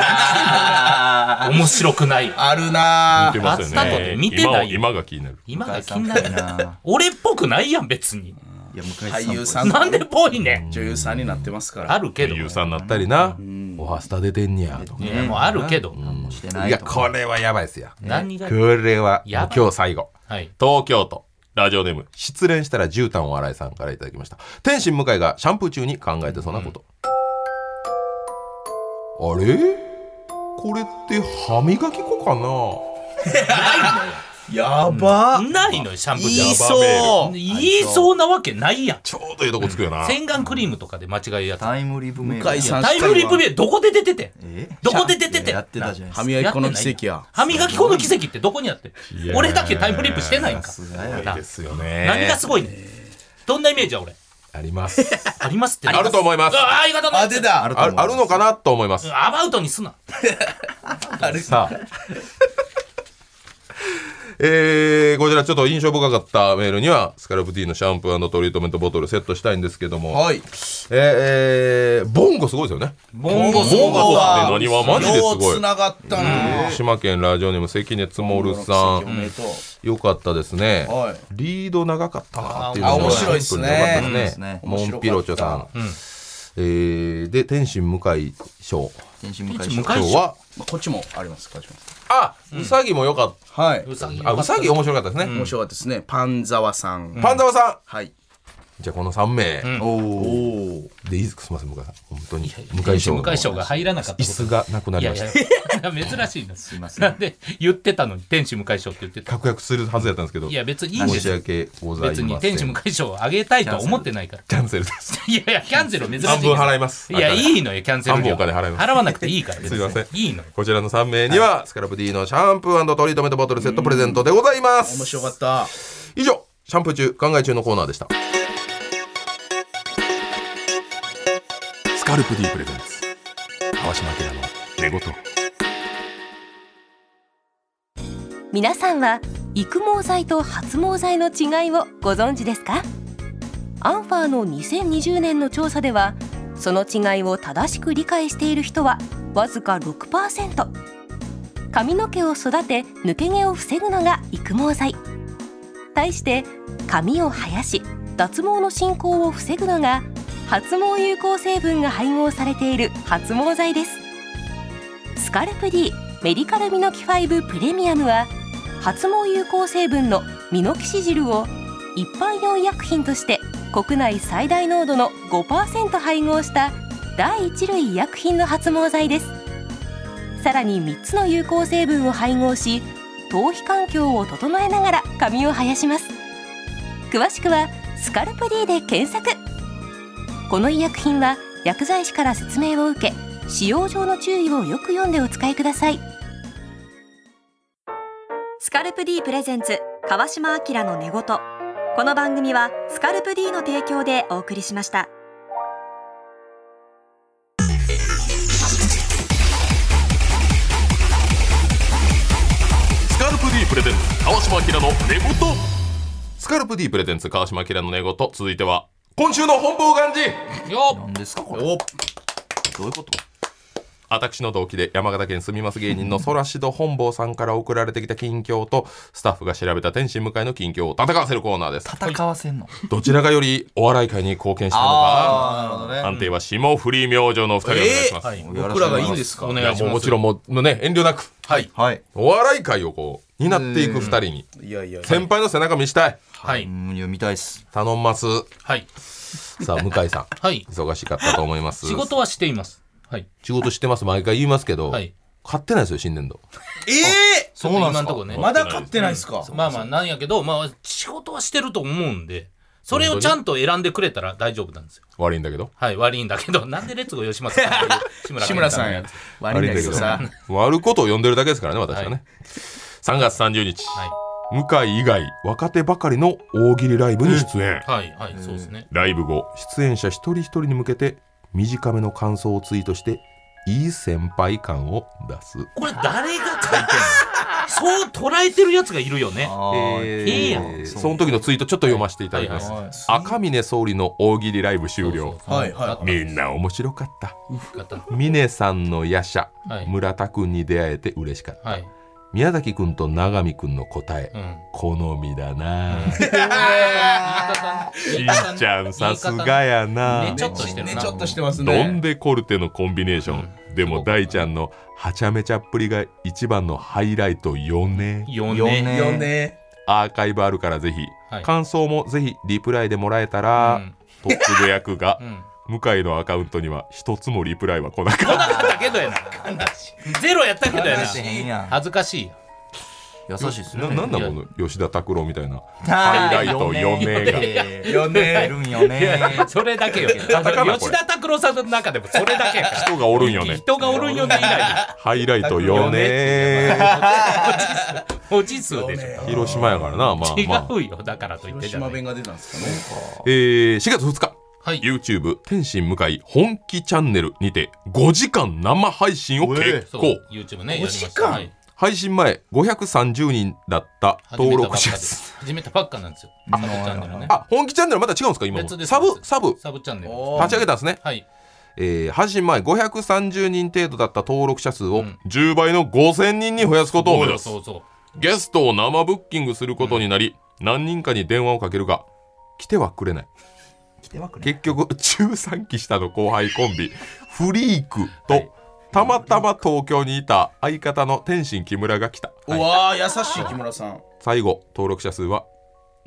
面白くない。 あるな見てますよあったとねて見てない今今が気になる。 今が向井さん気になる。 な俺っぽくないやん別に。 いや向井さん俳優さんなんでぽいねん。 女優さんになってますから。 あるけど。 俳優さんになったりなおはスタ出てんねやとかいやもうあるけど。 してないいやとこれはやばいですよ何がこ。れはやばい今日最後はい。 東京都ラジオネーム失恋したら絨毯を洗いさんからいただきました。天心向井がシャンプー中に考えてそうなこと。あれこれって歯磨き粉かな。 やば。 ないのよシャンプー言いで。 そう。 言いそうなわけないやん。 ちょうどいいとこつくよな。 洗顔クリームとかで間違えるやつ。 タイムリープメール向井さんタイムリープビどこで出ててえどこで出ててやってたじゃないですか歯磨き粉の奇跡や。 歯磨き粉の奇跡ってどこにあっていやー俺だけタイムリープしてないんか。 さすがやなですよね。 何がすごいねん。どんなイメージは俺あります。 ありますって。 あると思います。 あ相方のあ、出た。 あるあるあるのかなと思います。 アバウトにすな。 さあ。えー、こちらちょっと印象深かったメールにはスカルプ T のシャンプー&トリートメントボトルセットしたいんですけども、 はい。 えーえー、ボンゴすごいですよね。 ボンゴボンゴはって何はマジですごいようつ。ながったな。 島県ラジオネーム関根モルさおん、 めでとう。 よかったですね。 はい。 リード長かったなっていうのがあ面白いっすねシンプルに良かったうんでねですすね。 モンピロチョさん、 うんえー、で天心向井賞天心向井向井今日はまあこっちもあります。こっちも。 あ、うさぎも良かっはい。 うさぎた。あ、うさぎ面白かったですね。 面白かったですね。パンザワさん。 パンダワさんはい。 じゃあこのさん名、 うんおおでいいですか。すみません向井さん本当にいや向井賞向井賞が入らなかった椅子がなくなりました。 いやいや珍しいんです。 いませんなんで言ってたのに天使向井賞って言ってた。 確約するはずやったんですけど、 いや別にいいんで申しすよ。 訳ございません。 別に天使向井賞をあげたいとは思ってないから。 キャンセルです。 いやいやキャンセル珍しいから。 半分払います。 いやいい。 いのよキャンセル料。 半分お金払います払わなくていいから。 すいませんいいのよ。 こちらのさん名にはスカルプ D のシャンプー&トリートメントボトルセットプレゼントでございます。 面白かった。 以上シャンプー中考え中のコーナーでした。スカルプ D プレゼンツ川島明の寝言。 皆さんは育毛剤と発毛剤の違いをご存知ですか？アンファーのにせんにじゅうねんの調査ではその違いを正しく理解している人はわずか ろくパーセント。 髪の毛を育て抜け毛を防ぐのが育毛剤。対して髪を生やし脱毛の進行を防ぐのが発毛有効成分が配合されている発毛剤です。スカルプ D メディカルミノキファイブプレミアムは発毛有効成分のミノキシジルを一般用医薬品として国内最大濃度の ごパーセント 配合した第一類医薬品の発毛剤です。さらにみっつの有効成分を配合し頭皮環境を整えながら髪を生やします。詳しくはスカルプ D で検索。この医薬品は薬剤師から説明を受け使用上の注意をよく読んでお使いください。 スカルプ D プレゼンツ川島明の寝言。この番組はスカルプ D の提供でお送りしました。 スカルプ D プレゼンツ川島明の寝言。スカルプ D プレゼンツ川島明の寝言。続いては今週の本望願寺。 よっ何ですかこれ。 おどういうこと？ 私の同期で山形県住みます芸人のソラシド本坊さんから送られてきた近況とスタッフが調べた天心向井の近況を戦わせるコーナーです。 戦わせんの？ どちらがよりお笑い界に貢献したのあーなるほどね。 か判定は霜降り明星のお二人お願いします。 はい僕らがいいんですか？ おい願いします。 やもうもちろんもうね遠慮なくはいはい。 お笑い界をこう担っていく二人にいやいや先輩の背中見したい。 はいうん読みたいっす。 頼んます。 はいさあ向井さんはい。 忙しかったと思います。 仕事はしています。はい仕事してます毎回言いますけど、 はい。 買ってないですよ新年度。 ええそうなん今のところね。 まだ買ってないですか？ まあまあなんやけど、まあ仕事はしてると思うんで、それをちゃんと選んでくれたら大丈夫なんですよ。 悪いんだけどはい、悪いんだけど、なんでレッツゴー吉松さんっていう志村志村さんや悪いんだけどさ。 悪いことを呼んでるだけですからね私はね、 はさんがつさんじゅうにち、 はい。 向井以外若手ばかりの大喜利ライブに出演、 はい、はい、そうですね。 ライブ後出演者一人一人に向けて短めの感想をツイートしていい先輩感を出す。 これ誰が書いてんのそう捉えてるやつがいるよね。 あーえーええやんその時のツイートちょっと読ませていただきます、 はいはい赤峰総理の大喜利ライブ終了。 そうそうそうはいはいみんな面白かった。 方峰さんの夜叉、 はい村田くんに出会えて嬉しかった、 はい。 宮崎くんと永見くんの答え、 うん。 好みだな、 言い方しんちゃんさすがやな、 ねちょっとしてるな。 ねちょっとしてますドンね。 デコルテのコンビネーション、 うんでも大ちゃんのはちゃめちゃっぷりが一番のハイライトよね。 よよねね。 よね。 アーカイブあるからぜひ、 はい感想もぜひリプライでもらえたら、 うんとつぶやくがうん。 向井のアカウントには一つもリプライは来なかっ来なかったけどやな。ゼロやったけどやな話。してへんやん。 恥ずかしいよ。 優しいっすた。 ね。 ななんだこの吉田拓郎みたいなハイライトよねがよいね。 るんよね。 それだけよ。 カナこれ吉田拓郎さんの中でもそれだけやから。 人がおるんよね。 人がおるんよね以来ハイライトよね文字数でしょ。 広島やからな。まあ違まあ、 うよ。だからといって広じゃない。 島弁が出たんですかね。 えー、しがつふつかはい YouTube 天心向井本気チャンネルにてごじかん生配信を決そう行。 YouTube ね。やりましたごじかんはい配信前ごひゃくさんじゅうにんだった登録者数。 始めたばっかなんですよ。サブチャンネルね。 あ、本気チャンネルまた違うんですか今も別ですサブサブサブチャンネル。 おー立ち上げたんですね。 はい。 えー、配信前ごひゃくさんじゅうにん程度だった登録者数をうんじゅうばいのごせんにんに増やすことを目指す。 そうそう。 ゲストを生ブッキングすることになり、何人かに電話をかけるが来てはくれない。 来てはくれ。 結局中さんき下の後輩コンビフリークと、 はいたまたま東京にいた相方の天心木村が来た。 うわー優しい木村さん。 最後登録者数は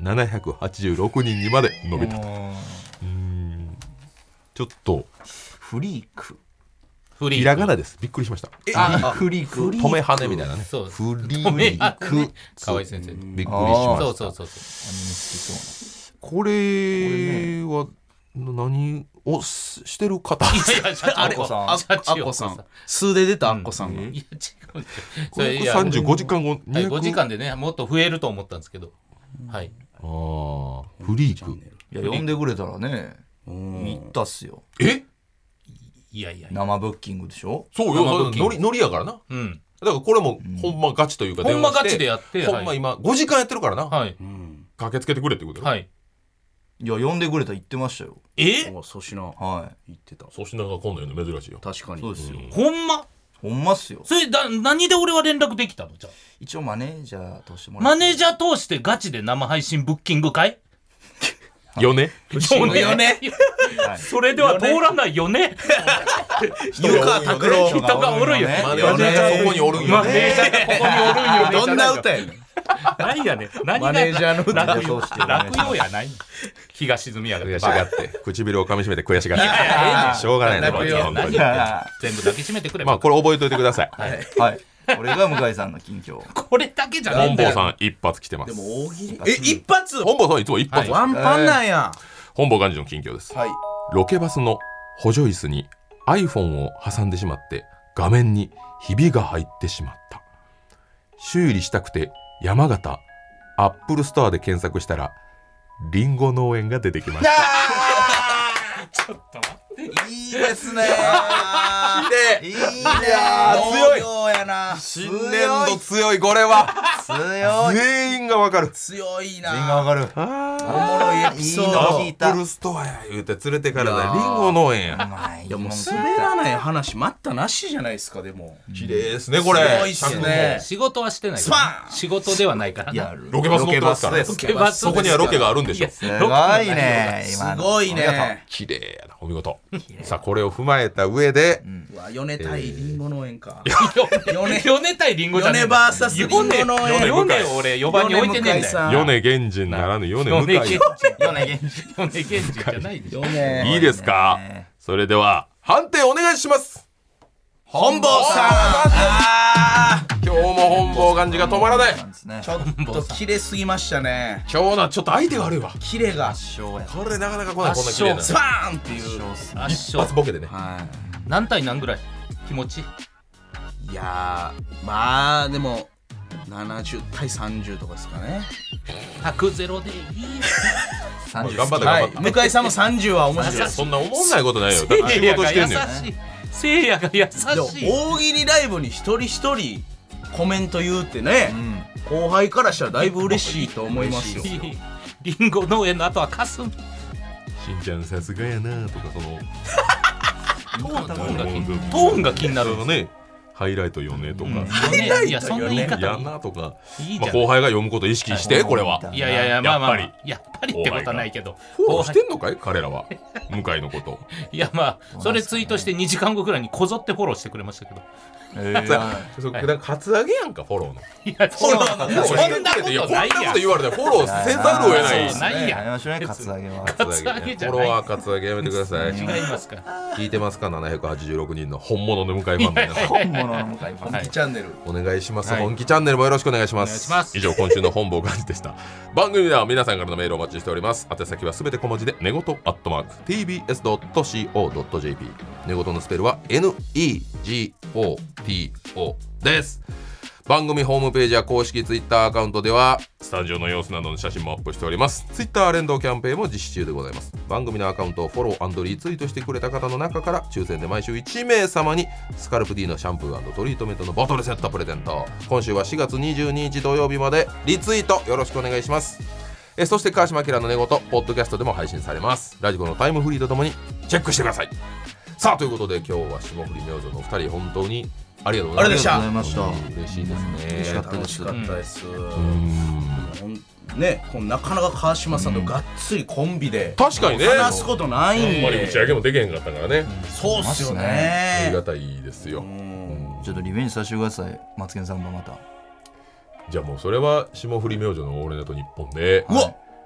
ななひゃくはちじゅうろくにんにまで伸びたと。うーんちょっとフリークフリークひらがなです。びっくりしました。 あフリーク止めはねみたいなね。 そうフリ止めーはねク河合先生びっくりしました。 そうそうそうそうこれは何をししてる方？ いやいや社長あれアッコさんあ社長アッコさん数で出たアッコさんが、 いや違うんですよこれさんじゅうごじかんごはい、ごじかんでねもっと増えると思ったんですけど、はい、 あーフリークいや呼んでくれたらね行ったっすよ。 えいやいやいや生ブッキングでしょ。 そうよノリノリやからな。 うんだからこれもほんまガチというかほんま電話してガチでやってほんま今ごじかんやってるからな。 はい駆けつけてくれってことよ。 はいいや呼んでくれたら言ってましたよ。 えお粗品は言ってた。 粗品が今度言うの珍しいよ。 確かにそうですよ。 ほんまほんまっすよ。 それだ何で俺は連絡できたのじゃあ一応マネージャーとしてもらってマネージャー通してガチで生配信ブッキング会よねよねよねはいそれでは通らないよね湯川拓郎人がおるよマネージャーがそこにおるんよマネーね。 ジャーがここにおるんよねどんな歌やねん。 何やねん何がマネージャーの歌落そうしてお願いします落葉やない日が沈みやがって悔しがって唇を噛みしめて悔しがっていやいやいやしょうがないなこいつ泣くよ本当に。 全部抱きしめてくれまあこれ覚えといてください。 はい。これが向井さんの近況。 これだけじゃない本んだよ坊さん一発来てま。 ですも大喜利え一発本坊さんいつも一発。 ワンパンなんや。 本坊幹事の近況です。 はい。 ロケバスの補助椅子に iPhone を挟んでしまって画面にひびが入ってしまった。修理したくて山形アップルストアで検索したらリンゴ農園が出てきました。 ちょっと待っていいですね。 綺麗。 いいね。 強い農業やな。 新年度強いこれは。 強い。 全員がわかる。 強いな。 全員がわかる。 おもろいエピソーいいのド。 聞いたアップルストアや言うて連れてからだリンゴ農園や。 いいやもう滑らない話待ったなしじゃないですかでも。 綺麗ですねこれ。 強いっすね。 仕事はしてないスパン仕事ではないからなロケバス乗ってますから。 ロケバスですロケバスそこにはロケがあるんでしょ。 いすごいね。 す今のごいね。 綺麗やなお見事。さあこれを踏まえた上でうわ米対リンゴ農園か。 米米対リンゴじゃねえ米 ブイエス リンゴ農園。 米俺よばんに置いてねえんだよ米源人ならぬ米向井。 米源米源米源氏じゃないでしょ米いいですか。それでは判定お願いします。 本坊さん。あ今日も本坊幹事が止まらない。 ーちょっと綺麗すぎましたね。 今日のはちょっと相手が悪いわ。 綺麗が勝や。 これなかなか来ないこんな綺麗な。 スパーンっていう。 圧一勝発ボケでね。 は何対何ぐらい気持ちい。いやーまあでもななじゅう対さんじゅうとかですかね。 ひゃくゼロでいい三十頑張ってはい頑張って。 向井さんもさんじゅうは面白いいやです。 そんな思んないことないよ。だって仕せいやが優事してんねん。 しいせいやが優でもしい大喜利ライブに一人一人コメント言うってね、後輩からしたらだいぶ嬉しいと思いますよ。 リンゴ農園の後はかすんしんちゃんさすがやなとかそのトーントーンが気にトーンが気になるそのねハイライトよねとか、 ねいやそんな言い方やんなとか、まあ、 いいじゃん後輩が読むことを意識してこれは。 いやいやいやまあまあまあやっぱやっぱりってことはないけどフォローしてんのかい彼らは向井のこと。 いやまあそれツイートしてにじかんごくらいにこぞってフォローしてくれましたけどそれなんかカツアゲやんかフォローの。 いやフォローのそんなこといやこんなこないやんと言われたらフォローせざるを得ない。 そうないやんやりましょうね、カツアゲは。 カツアゲじゃないフォロワーカツアゲやめてください。 違いますか聞いてますかななひゃくはちじゅうろくにんの本物の向井ファンの皆さん。 本物の向井ファン。 はいチャンネル。 お願いします、 はい本気チャンネルもよろしくお願いします。 お願いします以上今週の本坊幹事でした。番組では皆さんからのメールをお待ちしております。宛先はすべて小文字で寝言アットマーク ティービーエスドットシーオードットジェーピー 寝言のスペルは エヌイージーオーティーオー です。番組ホームページや公式ツイッターアカウントではスタジオの様子などの写真もアップしております。ツイッター連動キャンペーンも実施中でございます。番組のアカウントをフォロー&リツイートしてくれた方の中から抽選で毎週いち名様にスカルプ D のシャンプー&トリートメントのボトルセットプレゼント。今週はしがつにじゅうににち土曜日までリツイートよろしくお願いします。えそして川島明の寝言ポッドキャストでも配信されます。ラジコのタイムフリーとともにチェックしてください。さあということで今日は霜降り明星のお二人本当にありがとうございました。 ありがとうございました嬉しいですね。 嬉しかった楽しかったです。 うんほんね、このなかなか川島さんとがっつりコンビで確かにね話すことないんあんまり打ち上で。 げもできへんかったからね、 そうっすよありねが。たいですよ。 ちょっとリベンジさせてください、マツケンさんもまた。 じゃあもうそれは霜降り明星のオールナイトニッポンでうわ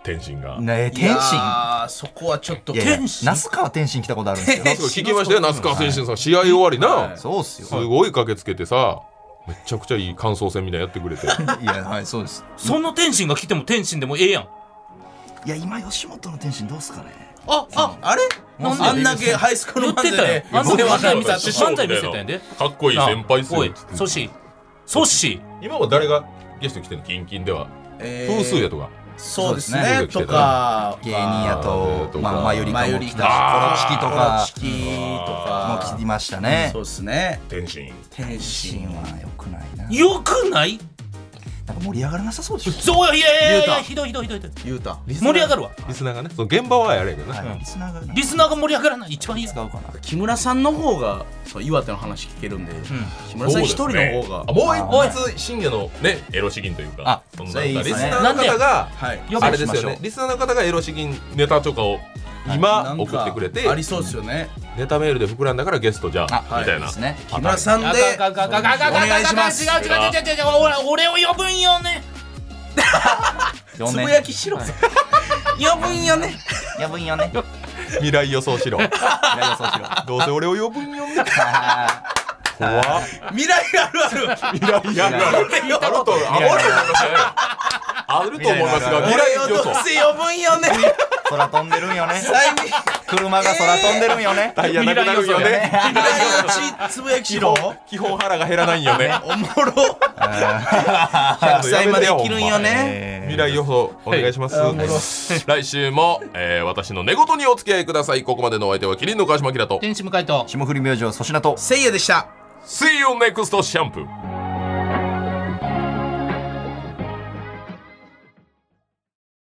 天心が。 ねえ天いや心ーそこはちょっといやいや天心那須川天心来たことあるんですよなんか聞きましたよ、那須川天心さん試合終わりな、 はいそうっすよすごい駆けつけてさ、めちゃくちゃいい感想戦みたいなやってくれていやはいそうですその天心が来ても天心でもええやん。 いや今吉本の天心どうっすかねあああれなんであんだけハイスクール言ってたよ漫才で。 あんだけ漫才見た師匠漫才見せたんやで。 かっこいい先輩っすよおいソシソシ今は誰がゲスト来てんの？キンキンではえー風数やとかそうですそうねですねとか芸人やととかまあマユリカも来たしコロあチキとコロかチキともか来ましたねそうですね天心天天心心は良くないなよくない？ なんか盛り上がらなさそうでしょそういやいやいやい言うたやひどいひどいひどいひどい言うた盛り上がるわ。 リスナーがね、その現場はやれんけどな、 はいリスナーがリスナーが盛り上がらない一番いい。 使うかな木村さんの方がそう岩手の話聞けるんで木村さん一人の方があもうあ一つ深夜のねエロ詩吟というか、 あそのそれいいっすねリスナーの方がはい呼べあれですよしましょうね、リスナーの方がエロ詩吟ネタとかを今なんか送ってくれて、 ありそうですよねネタメールで膨らんだからゲストじゃああみたいな、 ですね木村さんであかんかんかんかんかんかんかんお願いします違う違う違う違う違う俺俺を呼ぶんよね。 よねつぶやきしろ呼ぶんよね呼ぶんよね未来予想しろいや予想しろどうせ俺を呼ぶんよね怖っ未来あるある未来あるあるあるとあると思いますよねあると思いますが未来予想俺をどうせ呼ぶんよね空飛んでるんよね最後に車が空飛んでるんよねタイヤなくなるよね未来予知つぶやきしろ基本腹が減らないんよねおもろひゃくさいまで生きるんよねえ未来予想お願いします、 はいおもろ来週も、えー私の寝言にお付き合いください。ここまでのお相手はキリンの川島明と天使向かいとー霜降り明星粗品とせいやでした See you next シャンプー。